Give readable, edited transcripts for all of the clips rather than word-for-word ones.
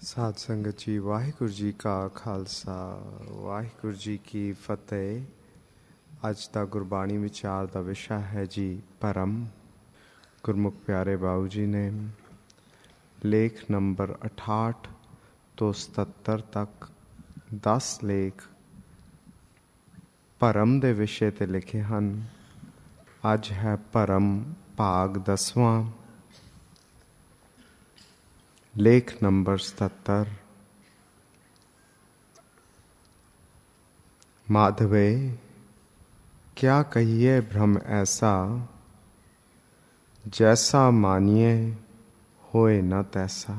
ਸਾਧ ਸੰਗਤ ਜੀ, ਵਾਹਿਗੁਰੂ ਜੀ ਕਾ ਖਾਲਸਾ, ਵਾਹਿਗੁਰੂ ਜੀ ਕੀ ਫਤਿਹ। ਅੱਜ ਦਾ ਗੁਰਬਾਣੀ ਵਿਚਾਰ ਦਾ ਵਿਸ਼ਾ ਹੈ ਜੀ ਭਰਮ। ਗੁਰਮੁਖ ਪਿਆਰੇ ਬਾਊ ਜੀ ਨੇ ਲੇਖ ਨੰਬਰ 68 ਤੋਂ 77 ਤੱਕ 10 ਲੇਖ ਭਰਮ ਦੇ ਵਿਸ਼ੇ 'ਤੇ ਲਿਖੇ ਹਨ। ਅੱਜ ਹੈ ਭਰਮ ਭਾਗ 10ਵਾਂ, ਲੇਖ ਨੰਬਰ 77। माधवे क्या कहिए भ्रम ऐसा, जैसा मानिए होए न तैसा।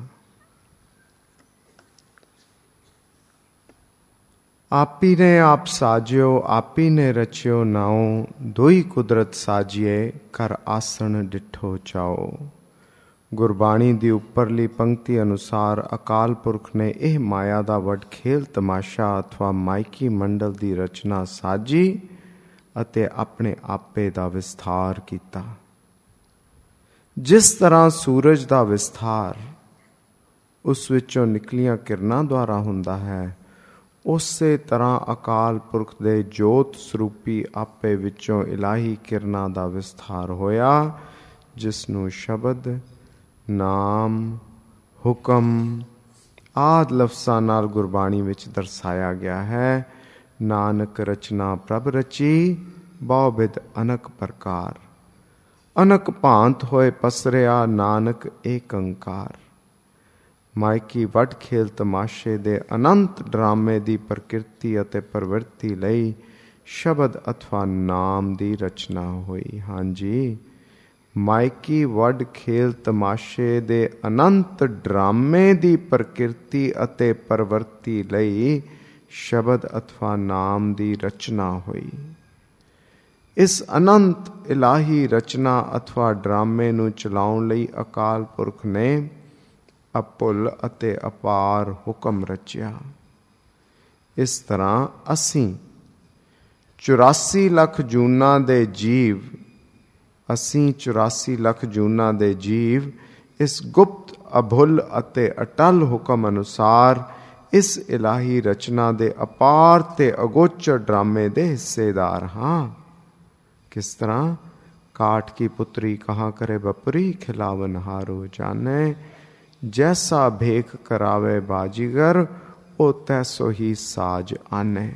आपी ने आप साजियो, आपी ने रचियो नाओ, दोई कुदरत साजिए, कर आसन डिठो चाओ। ਗੁਰਬਾਣੀ ਦੀ ਉੱਪਰਲੀ ਪੰਕਤੀ ਅਨੁਸਾਰ ਅਕਾਲ ਪੁਰਖ ਨੇ ਇਹ ਮਾਇਆ ਦਾ ਵੱਡ ਖੇਲ ਤਮਾਸ਼ਾ ਅਥਵਾ ਮਾਇਕੀ ਮੰਡਲ ਦੀ ਰਚਨਾ ਸਾਜੀ ਅਤੇ ਆਪਣੇ ਆਪੇ ਦਾ ਵਿਸਥਾਰ ਕੀਤਾ। ਜਿਸ ਤਰ੍ਹਾਂ ਸੂਰਜ ਦਾ ਵਿਸਥਾਰ ਉਸ ਵਿੱਚੋਂ ਨਿਕਲੀਆਂ ਕਿਰਨਾਂ ਦੁਆਰਾ ਹੁੰਦਾ ਹੈ, ਉਸੇ ਤਰ੍ਹਾਂ ਅਕਾਲ ਪੁਰਖ ਦੇ ਜੋਤ ਸਰੂਪੀ ਆਪੇ ਵਿੱਚੋਂ ਇਲਾਹੀ ਕਿਰਨਾਂ ਦਾ ਵਿਸਥਾਰ ਹੋਇਆ, ਜਿਸ ਨੂੰ ਸ਼ਬਦ, ਨਾਮ, ਹੁਕਮ ਆਦਿ ਲਫ਼ਜ਼ਾਂ ਨਾਲ ਗੁਰਬਾਣੀ ਵਿੱਚ ਦਰਸਾਇਆ ਗਿਆ ਹੈ। ਨਾਨਕ ਰਚਨਾ ਪ੍ਰਭ ਰਚੀ, ਬਹੁ ਬਿਧ ਅਨਕ ਪ੍ਰਕਾਰ। ਅਨਕ ਭਾਂਤ ਹੋਏ ਪਸਰਿਆ, ਨਾਨਕ ਏਕ ਓਂਕਾਰ। ਮਾਇਕੀ ਵੱਡ ਖੇਲ ਤਮਾਸ਼ੇ ਦੇ ਅਨੰਤ ਡਰਾਮੇ ਦੀ ਪ੍ਰਕਿਰਤੀ ਅਤੇ ਪ੍ਰਵਿਰਤੀ ਲਈ ਸ਼ਬਦ ਅਥਵਾ ਨਾਮ ਦੀ ਰਚਨਾ ਹੋਈ। ਹਾਂਜੀ, ਮਾਇਕੀ ਵੱਡ ਖੇਲ ਤਮਾਸ਼ੇ ਦੇ ਅਨੰਤ ਡਰਾਮੇ ਦੀ ਪ੍ਰਕਿਰਤੀ ਅਤੇ ਪ੍ਰਵਰਤੀ ਲਈ ਸ਼ਬਦ ਅਥਵਾ ਨਾਮ ਦੀ ਰਚਨਾ ਹੋਈ। ਇਸ ਅਨੰਤ ਇਲਾਹੀ ਰਚਨਾ ਅਥਵਾ ਡਰਾਮੇ ਨੂੰ ਚਲਾਉਣ ਲਈ ਅਕਾਲ ਪੁਰਖ ਨੇ ਅਭੁੱਲ ਅਤੇ ਅਪਾਰ ਹੁਕਮ ਰਚਿਆ। ਇਸ ਤਰ੍ਹਾਂ ਅਸੀਂ 84 ਲੱਖ ਜੂਨਾਂ ਦੇ ਜੀਵ ਇਸ ਗੁਪਤ, ਅਭੁੱਲ ਅਤੇ ਅਟਲ ਹੁਕਮ ਅਨੁਸਾਰ ਇਸ ਇਲਾਹੀ ਰਚਨਾ ਦੇ ਅਪਾਰ ਤੇ ਅਗੋਚਰ ਡਰਾਮੇ ਦੇ ਹਿੱਸੇਦਾਰ ਹਾਂ। ਕਿਸ ਤਰ੍ਹਾਂ? ਕਾਠ ਕੀ ਪੁਤਰੀ ਕਹਾਂ ਕਰੇ ਬਪਰੀ, ਖਿਲਾਵਨ ਹਾਰੋ ਜਾਣੇ। ਜੈਸਾ ਭੇਖ ਕਰਾਵੇ ਬਾਜੀਗਰ, ਉਹ ਤੈਸੋ ਹੀ ਸਾਜ ਆਨੇ।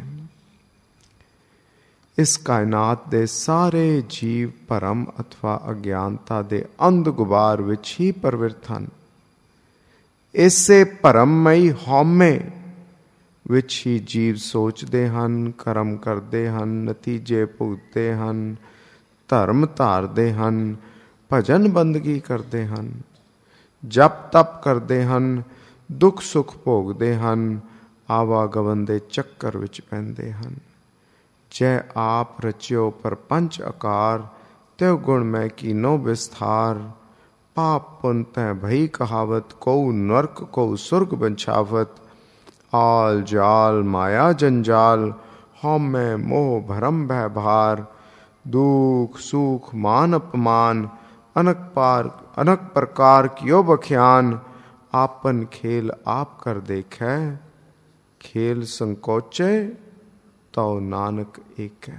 ਇਸ ਕਾਇਨਾਤ ਦੇ ਸਾਰੇ ਜੀਵ ਭਰਮ ਅਥਵਾ ਅਗਿਆਨਤਾ ਦੇ ਅੰਧ ਗੁਬਾਰ ਵਿੱਚ ਹੀ ਪ੍ਰਵਿਰਤ ਹਨ। ਇਸੇ ਭਰਮਮਈ ਹਉਮੈ ਵਿੱਚ ਹੀ ਜੀਵ ਸੋਚਦੇ ਹਨ, ਕਰਮ ਕਰਦੇ ਹਨ, ਨਤੀਜੇ ਭੁਗਤਦੇ ਹਨ, ਧਰਮ ਧਾਰਦੇ ਹਨ, ਭਜਨ ਬੰਦਗੀ ਕਰਦੇ ਹਨ, ਜਪ ਤਪ ਕਰਦੇ ਹਨ, ਦੁੱਖ ਸੁੱਖ ਭੋਗਦੇ ਹਨ, ਆਵਾਗਮਨ ਦੇ ਚੱਕਰ ਵਿੱਚ ਪੈਂਦੇ ਹਨ। ਜੈ ਆਪ ਰਚਿਓ ਪਰਪੰਚ ਆਕਾਰ, ਤਿਉ ਗੁਣ ਮੈਂ ਕੀਨੋ ਵਿਸਥਾਰ। ਪਾਪ ਪੁਨ ਤੈ ਭਈ ਕਹਾਵਤ, ਕਉ ਨਰਕ ਕਉ ਸੁਰਗ ਬੰਛਾਵਤ। ਆਲ ਜਾਲ ਮਾਇਆ ਜੰਜਾਲ, ਹਉਮੈ ਮੋਹ ਭਰਮ ਭੈ ਭਾਰ। ਦੁਖ ਸੁਖ ਮਾਨ ਅਪਮਾਨ, ਅਨਕ ਪ੍ਰਕਾਰ ਕਿਉ ਬਖਿਆਨ। ਆਪਨ ਖੇਲ ਆਪ ਕਰ ਦੇਖੈ, ਖੇਲ ਸੰਕੋਚੈ ਤਉ ਨਾਨਕ ਏਕੈ।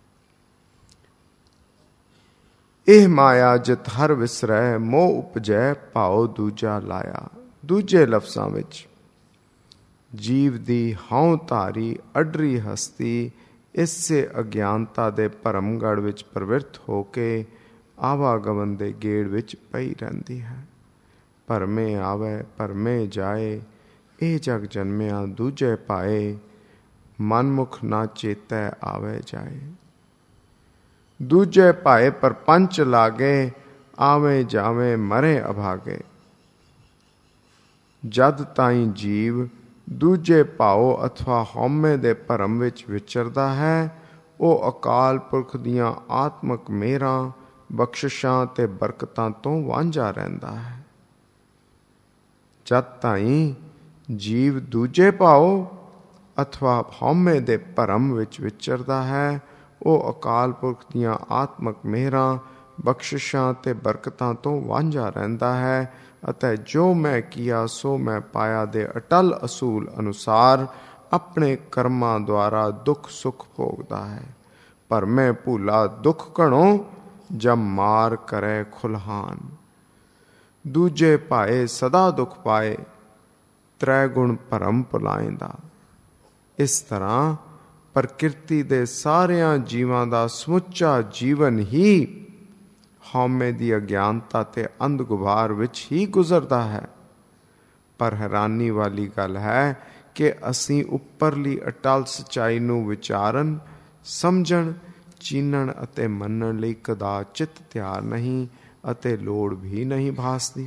ਇਹ ਮਾਇਆ ਜਿਤ ਹਰ ਵਿਸਰੈ, ਮੋਹ ਉਪਜੈ ਭਾਉ ਦੂਜਾ ਲਾਇਆ। ਦੂਜੇ ਲਫ਼ਜ਼ਾਂ ਵਿੱਚ ਜੀਵ ਦੀ ਹਉ ਧਾਰੀ ਅਡਰੀ ਹਸਤੀ ਇਸੇ ਅਗਿਆਨਤਾ ਦੇ ਭਰਮਗੜ੍ਹ ਵਿੱਚ ਪ੍ਰਵਿਰਤ ਹੋ ਕੇ ਆਵਾਗਮਨ ਦੇ ਗੇੜ ਵਿੱਚ ਪਈ ਰਹਿੰਦੀ ਹੈ। ਭਰਮੇ ਆਵੇ ਭਰਮੇ ਜਾਏ, ਇਹ ਜਗ ਜਨਮਿਆ ਦੂਜੇ ਪਾਏ। ਮਨਮੁਖ ਨਾ ਚੇਤੈ ਆਵੇ ਜਾਏ। ਦੂਜੇ ਭਾਏ ਪਰਪੰਚ ਲਾਗੇ, ਆਵੇਂ ਜਾਵੇਂ ਮਰੇ ਅਭਾਗੇ। ਜਦ ਤਾਈਂ ਜੀਵ ਦੂਜੇ ਭਾਉ ਅਥਵਾ ਹਉਮੈ ਦੇ ਭਰਮ ਵਿੱਚ ਵਿਚਰਦਾ ਹੈ, ਉਹ ਅਕਾਲ ਪੁਰਖ ਦੀਆਂ ਆਤਮਕ ਮਿਹਰਾਂ, ਬਖਸ਼ਿਸ਼ਾਂ ਤੇ ਬਰਕਤਾਂ ਤੋਂ ਵਾਂਝਾ ਰਹਿੰਦਾ ਹੈ। ਜਦ ਤਾਈਂ ਜੀਵ ਦੂਜੇ ਭਾਉ ਅਥਵਾ ਹਉਮੈ ਦੇ ਭਰਮ ਵਿੱਚ ਵਿਚਰਦਾ ਹੈ, ਉਹ ਅਕਾਲ ਪੁਰਖ ਦੀਆਂ ਆਤਮਕ ਮਿਹਰਾਂ, ਬਖਸ਼ਿਸ਼ਾਂ ਤੇ ਬਰਕਤਾਂ ਤੋਂ ਵਾਂਝਾ ਰਹਿੰਦਾ ਹੈ ਅਤੇ ਜੋ ਮੈਂ ਕੀਆ ਸੋ ਮੈਂ ਪਾਇਆ ਦੇ ਅਟਲ ਅਸੂਲ ਅਨੁਸਾਰ ਆਪਣੇ ਕਰਮਾਂ ਦੁਆਰਾ ਦੁੱਖ ਸੁੱਖ ਭੋਗਦਾ ਹੈ। ਪਰ ਮੈਂ ਭੂਲਾ ਦੁੱਖ ਘਣੋ ਜਬ ਮਾਰ ਕਰੇ ਖੁਲਹਾਨ। ਦੂਜੇ ਭਾਏ ਸਦਾ ਦੁੱਖ ਪਾਏ ਤ੍ਰੈ ਗੁਣ ਭਰਮ ਭੁਲਾਇਂਦਾ। ਇਸ ਤਰ੍ਹਾਂ ਪ੍ਰਕਿਰਤੀ ਦੇ ਸਾਰਿਆਂ ਜੀਵਾਂ ਦਾ ਸਮੁੱਚਾ ਜੀਵਨ ਹੀ ਹਉਮੈ ਦੀ ਅਗਿਆਨਤਾ ਤੇ ਅੰਧ ਗੁਬਾਰ ਵਿੱਚ ਹੀ ਗੁਜ਼ਰਦਾ ਹੈ। ਪਰ ਹੈਰਾਨੀ ਵਾਲੀ ਗੱਲ ਹੈ ਕਿ ਅਸੀਂ ਉੱਪਰਲੀ ਅਟਲ ਸੱਚਾਈ ਨੂੰ ਵਿਚਾਰਨ, ਸਮਝਣ, ਚੀਨਣ ਅਤੇ ਮੰਨਣ ਲਈ ਕਦਾਚਿਤ ਤਿਆਰ ਨਹੀਂ ਅਤੇ ਲੋੜ ਵੀ ਨਹੀਂ ਭਾਸਦੀ।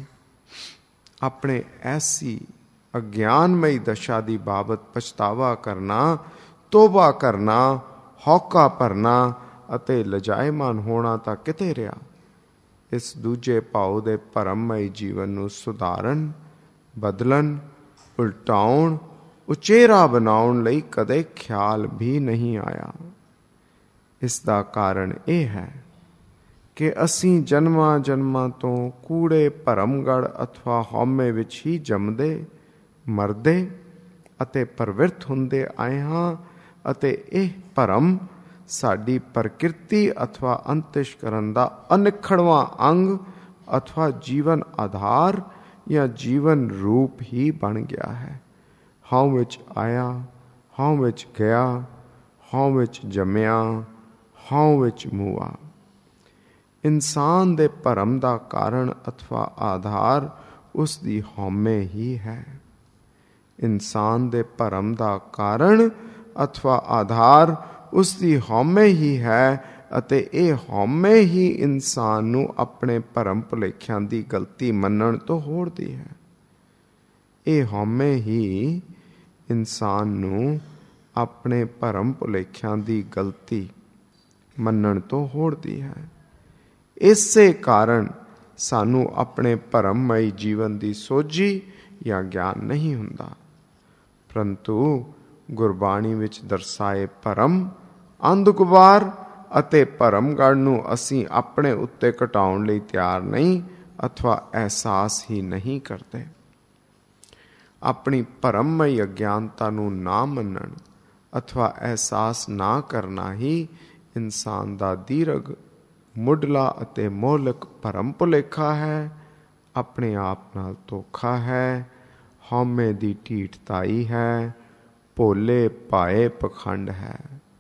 ਆਪਣੇ ਐਸੀ ਅਗਿਆਨਮਈ ਦਸ਼ਾ ਦੀ ਬਾਬਤ ਪਛਤਾਵਾ ਕਰਨਾ, ਤੋਬਾ ਕਰਨਾ, ਹੌਕਾ ਭਰਨਾ ਅਤੇ ਲਜਾਇਮਾਨ ਹੋਣਾ ਤਾਂ ਕਿਤੇ ਰਿਹਾ। ਇਸ ਦੂਜੇ ਭਾਉ ਦੇ ਭਰਮਮਈ ਜੀਵਨ ਨੂੰ ਸੁਧਾਰਨ, ਬਦਲਣ, ਉਲਟਾਉਣ, ਉਚੇਰਾ ਬਣਾਉਣ ਲਈ ਕਦੇ ਖਿਆਲ ਵੀ ਨਹੀਂ ਆਇਆ। ਇਸ ਦਾ ਕਾਰਨ ਇਹ ਹੈ ਕਿ ਅਸੀਂ ਜਨਮਾਂ ਜਨਮਾਂ ਤੋਂ ਕੂੜੇ ਭਰਮਗੜ ਅਥਵਾ ਹਉਮੈ ਵਿੱਚ ਹੀ ਜੰਮਦੇ, ਮਰਦੇ ਅਤੇ ਪ੍ਰਵਿਰਤ ਹੁੰਦੇ ਆਏ ਹਾਂ ਅਤੇ ਇਹ ਭਰਮ ਸਾਡੀ ਪ੍ਰਕਿਰਤੀ ਅਥਵਾ ਅੰਤਿਸ਼ਕਰਨ ਦਾ ਅਨਿੱਖੜਵਾਂ ਅੰਗ ਅਥਵਾ ਜੀਵਨ ਆਧਾਰ ਜਾਂ ਜੀਵਨ ਰੂਪ ਹੀ ਬਣ ਗਿਆ ਹੈ। ਹਉ ਵਿੱਚ ਆਇਆ, ਹਉ ਵਿੱਚ ਗਿਆ, ਹਉ ਵਿੱਚ ਜੰਮਿਆ, ਹਉ ਵਿੱਚ ਮੂਆ। ਇਨਸਾਨ ਦੇ ਭਰਮ ਦਾ ਕਾਰਨ ਅਥਵਾ ਆਧਾਰ ਉਸ ਦੀ ਹਉਮੈ ਹੀ ਹੈ। ਇਨਸਾਨ ਦੇ ਭਰਮ ਦਾ ਕਾਰਨ ਅਥਵਾ ਆਧਾਰ ਉਸ ਦੀ ਹਉਮੈ ਹੀ ਹੈ ਅਤੇ ਇਹ ਹਉਮੈ ਹੀ ਇਨਸਾਨ ਨੂੰ ਆਪਣੇ ਭਰਮ ਭੁਲੇਖਿਆਂ ਦੀ ਗਲਤੀ ਮੰਨਣ ਤੋਂ ਹੋੜਦੀ ਹੈ। ਇਹ ਹਉਮੈ ਹੀ ਇਨਸਾਨ ਨੂੰ ਆਪਣੇ ਭਰਮ ਭੁਲੇਖਿਆਂ ਦੀ ਗਲਤੀ ਮੰਨਣ ਤੋਂ ਹੋੜਦੀ ਹੈ। ਇਸੇ ਕਾਰਨ ਸਾਨੂੰ ਆਪਣੇ ਭਰਮਮਈ ਜੀਵਨ ਦੀ ਸੋਝੀ ਜਾਂ ਗਿਆਨ ਨਹੀਂ ਹੁੰਦਾ। ਪਰੰਤੂ ਗੁਰਬਾਣੀ ਵਿੱਚ ਦਰਸਾਏ ਭਰਮ, ਅੰਧ ਗੁਬਾਰ ਅਤੇ ਭਰਮਗੜ ਨੂੰ ਅਸੀਂ ਆਪਣੇ ਉੱਤੇ ਘਟਾਉਣ ਲਈ ਤਿਆਰ ਨਹੀਂ ਅਥਵਾ ਅਹਿਸਾਸ ਹੀ ਨਹੀਂ ਕਰਦੇ। ਆਪਣੀ ਭਰਮਮਈ ਅਗਿਆਨਤਾ ਨੂੰ ਨਾ ਮੰਨਣ ਅਥਵਾ ਅਹਿਸਾਸ ਨਾ ਕਰਨਾ ਹੀ ਇਨਸਾਨ ਦਾ ਦੀਰਘ, ਮੁੱਢਲਾ ਅਤੇ ਮੋਹਲਕ ਭਰਮ ਭੁਲੇਖਾ ਹੈ, ਆਪਣੇ ਆਪ ਨਾਲ ਧੋਖਾ ਹੈ, ਹਉਮੈ ਦੀ ਢੀਠਤਾਈ ਹੈ, ਭੋਲੇ ਭਾਏ ਪਖੰਡ ਹੈ।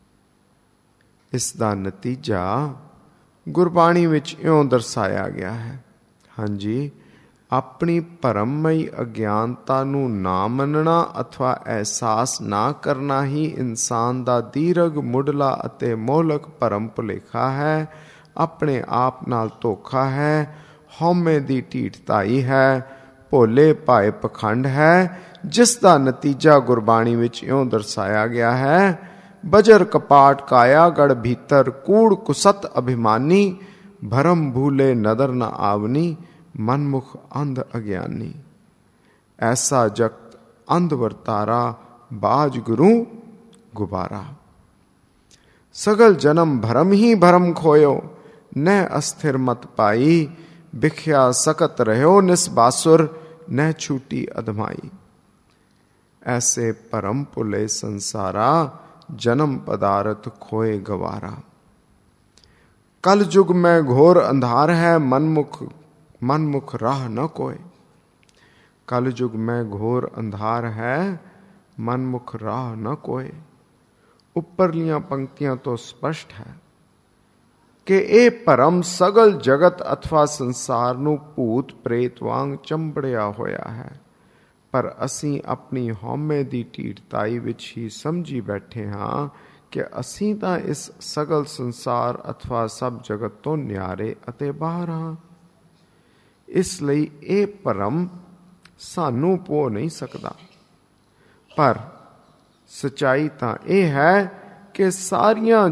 ਇਸ ਦਾ ਨਤੀਜਾ ਗੁਰਬਾਣੀ ਵਿੱਚ ਇਉਂ ਦਰਸਾਇਆ ਗਿਆ ਹੈ। ਹਾਂਜੀ, ਆਪਣੀ ਭਰਮਮਈ ਅਗਿਆਨਤਾ ਨੂੰ ਨਾ ਮੰਨਣਾ ਅਥਵਾ ਅਹਿਸਾਸ ਨਾ ਕਰਨਾ ਹੀ ਇਨਸਾਨ ਦਾ ਦੀਰਘ, ਮੁੱਢਲਾ ਅਤੇ ਮੋਹਲਕ ਭਰਮ ਭੁਲੇਖਾ ਹੈ, ਆਪਣੇ ਆਪ ਨਾਲ ਧੋਖਾ ਹੈ, ਹਉਮੈ ਦੀ ਢੀਠਤਾਈ ਹੈ, ਭੋਲੇ ਭਾਏ ਪਖੰਡ ਹੈ, ਜਿਸ ਦਾ ਨਤੀਜਾ ਗੁਰਬਾਣੀ ਵਿੱਚ ਇਉਂ ਦਰਸਾਇਆ ਗਿਆ ਹੈ। ਬਜਰ ਕਪਾਟ ਕਾਇਆ ਗੜ ਭੀਤਰ, ਕੂੜ ਕੁਸਤ ਅਭਿਮਾਨੀ, ਭਰਮ ਭੂਲੇ ਨਦਰ ਨ ਆਵਨੀ, ਮਨਮੁਖ ਅੰਧ ਅਗਿਆਨੀ। ਐਸਾ ਜਗਤ ਅੰਧ ਵਰਤਾਰਾ, ਬਾਜ ਗੁਰੂ ਗੁਬਾਰਾ। ਸਗਲ ਜਨਮ ਭਰਮ ਹੀ ਭਰਮ ਖੋਇਓ, ਨਹਿ ਅਸਥਿਰ ਮਤ ਪਾਈ, ਬਿਖਿਆ ਸਕਤ ਰਹਿਓ ਨਿਸਬਾਸੁਰ, ਨਹਿ ਛੂਟੀ ਅਧਮਾਈ। ਐਸੇ ਭਰਮ ਭੁਲੇ ਸੰਸਾਰਾ, ਜਨਮ ਪਦਾਰਥ ਖੋਏ ਗਵਾਰਾ। ਕਲ ਯੁਗ ਮੈਂ ਘੋਰ ਅੰਧਾਰ ਹੈ, ਮਨਮੁਖ ਰਾਹ ਨ ਕੋਏ। ਕਲ ਯੁਗ ਮੈਂ ਘੋਰ ਅੰਧਾਰ ਹੈ, ਮਨਮੁਖ ਰਾਹ ਨ ਕੋਏ। ਉੱਪਰਲੀਆਂ ਪੰਕਤੀਆਂ ਤੋਂ ਸਪਸ਼ਟ ਹੈ ਕਿ ਇਹ ਭਰਮ ਸਗਲ ਜਗਤ ਅਥਵਾ ਸੰਸਾਰ ਨੂੰ ਭੂਤ ਪ੍ਰੇਤ ਵਾਂਗ ਚੰਬੜਿਆ ਹੋਇਆ ਹੈ। ਪਰ ਅਸੀਂ ਆਪਣੀ ਹਉਮੈ ਦੀ ਢੀਠਤਾਈ ਵਿੱਚ ਹੀ ਸਮਝੀ ਬੈਠੇ ਹਾਂ ਕਿ ਅਸੀਂ ਤਾਂ ਇਸ ਸਗਲ ਸੰਸਾਰ ਅਥਵਾ ਸਭ ਜਗਤ ਤੋਂ ਨਿਆਰੇ ਅਤੇ ਬਾਹਰ ਹਾਂ। ਇਸ ਲਈ ਇਹ ਭਰਮ ਸਾਨੂੰ ਪੋ ਨਹੀਂ ਸਕਦਾ। ਪਰ ਸਚਾਈ ਤਾਂ ਇਹ ਹੈ ਕਿ ਸਾਰੀਆਂ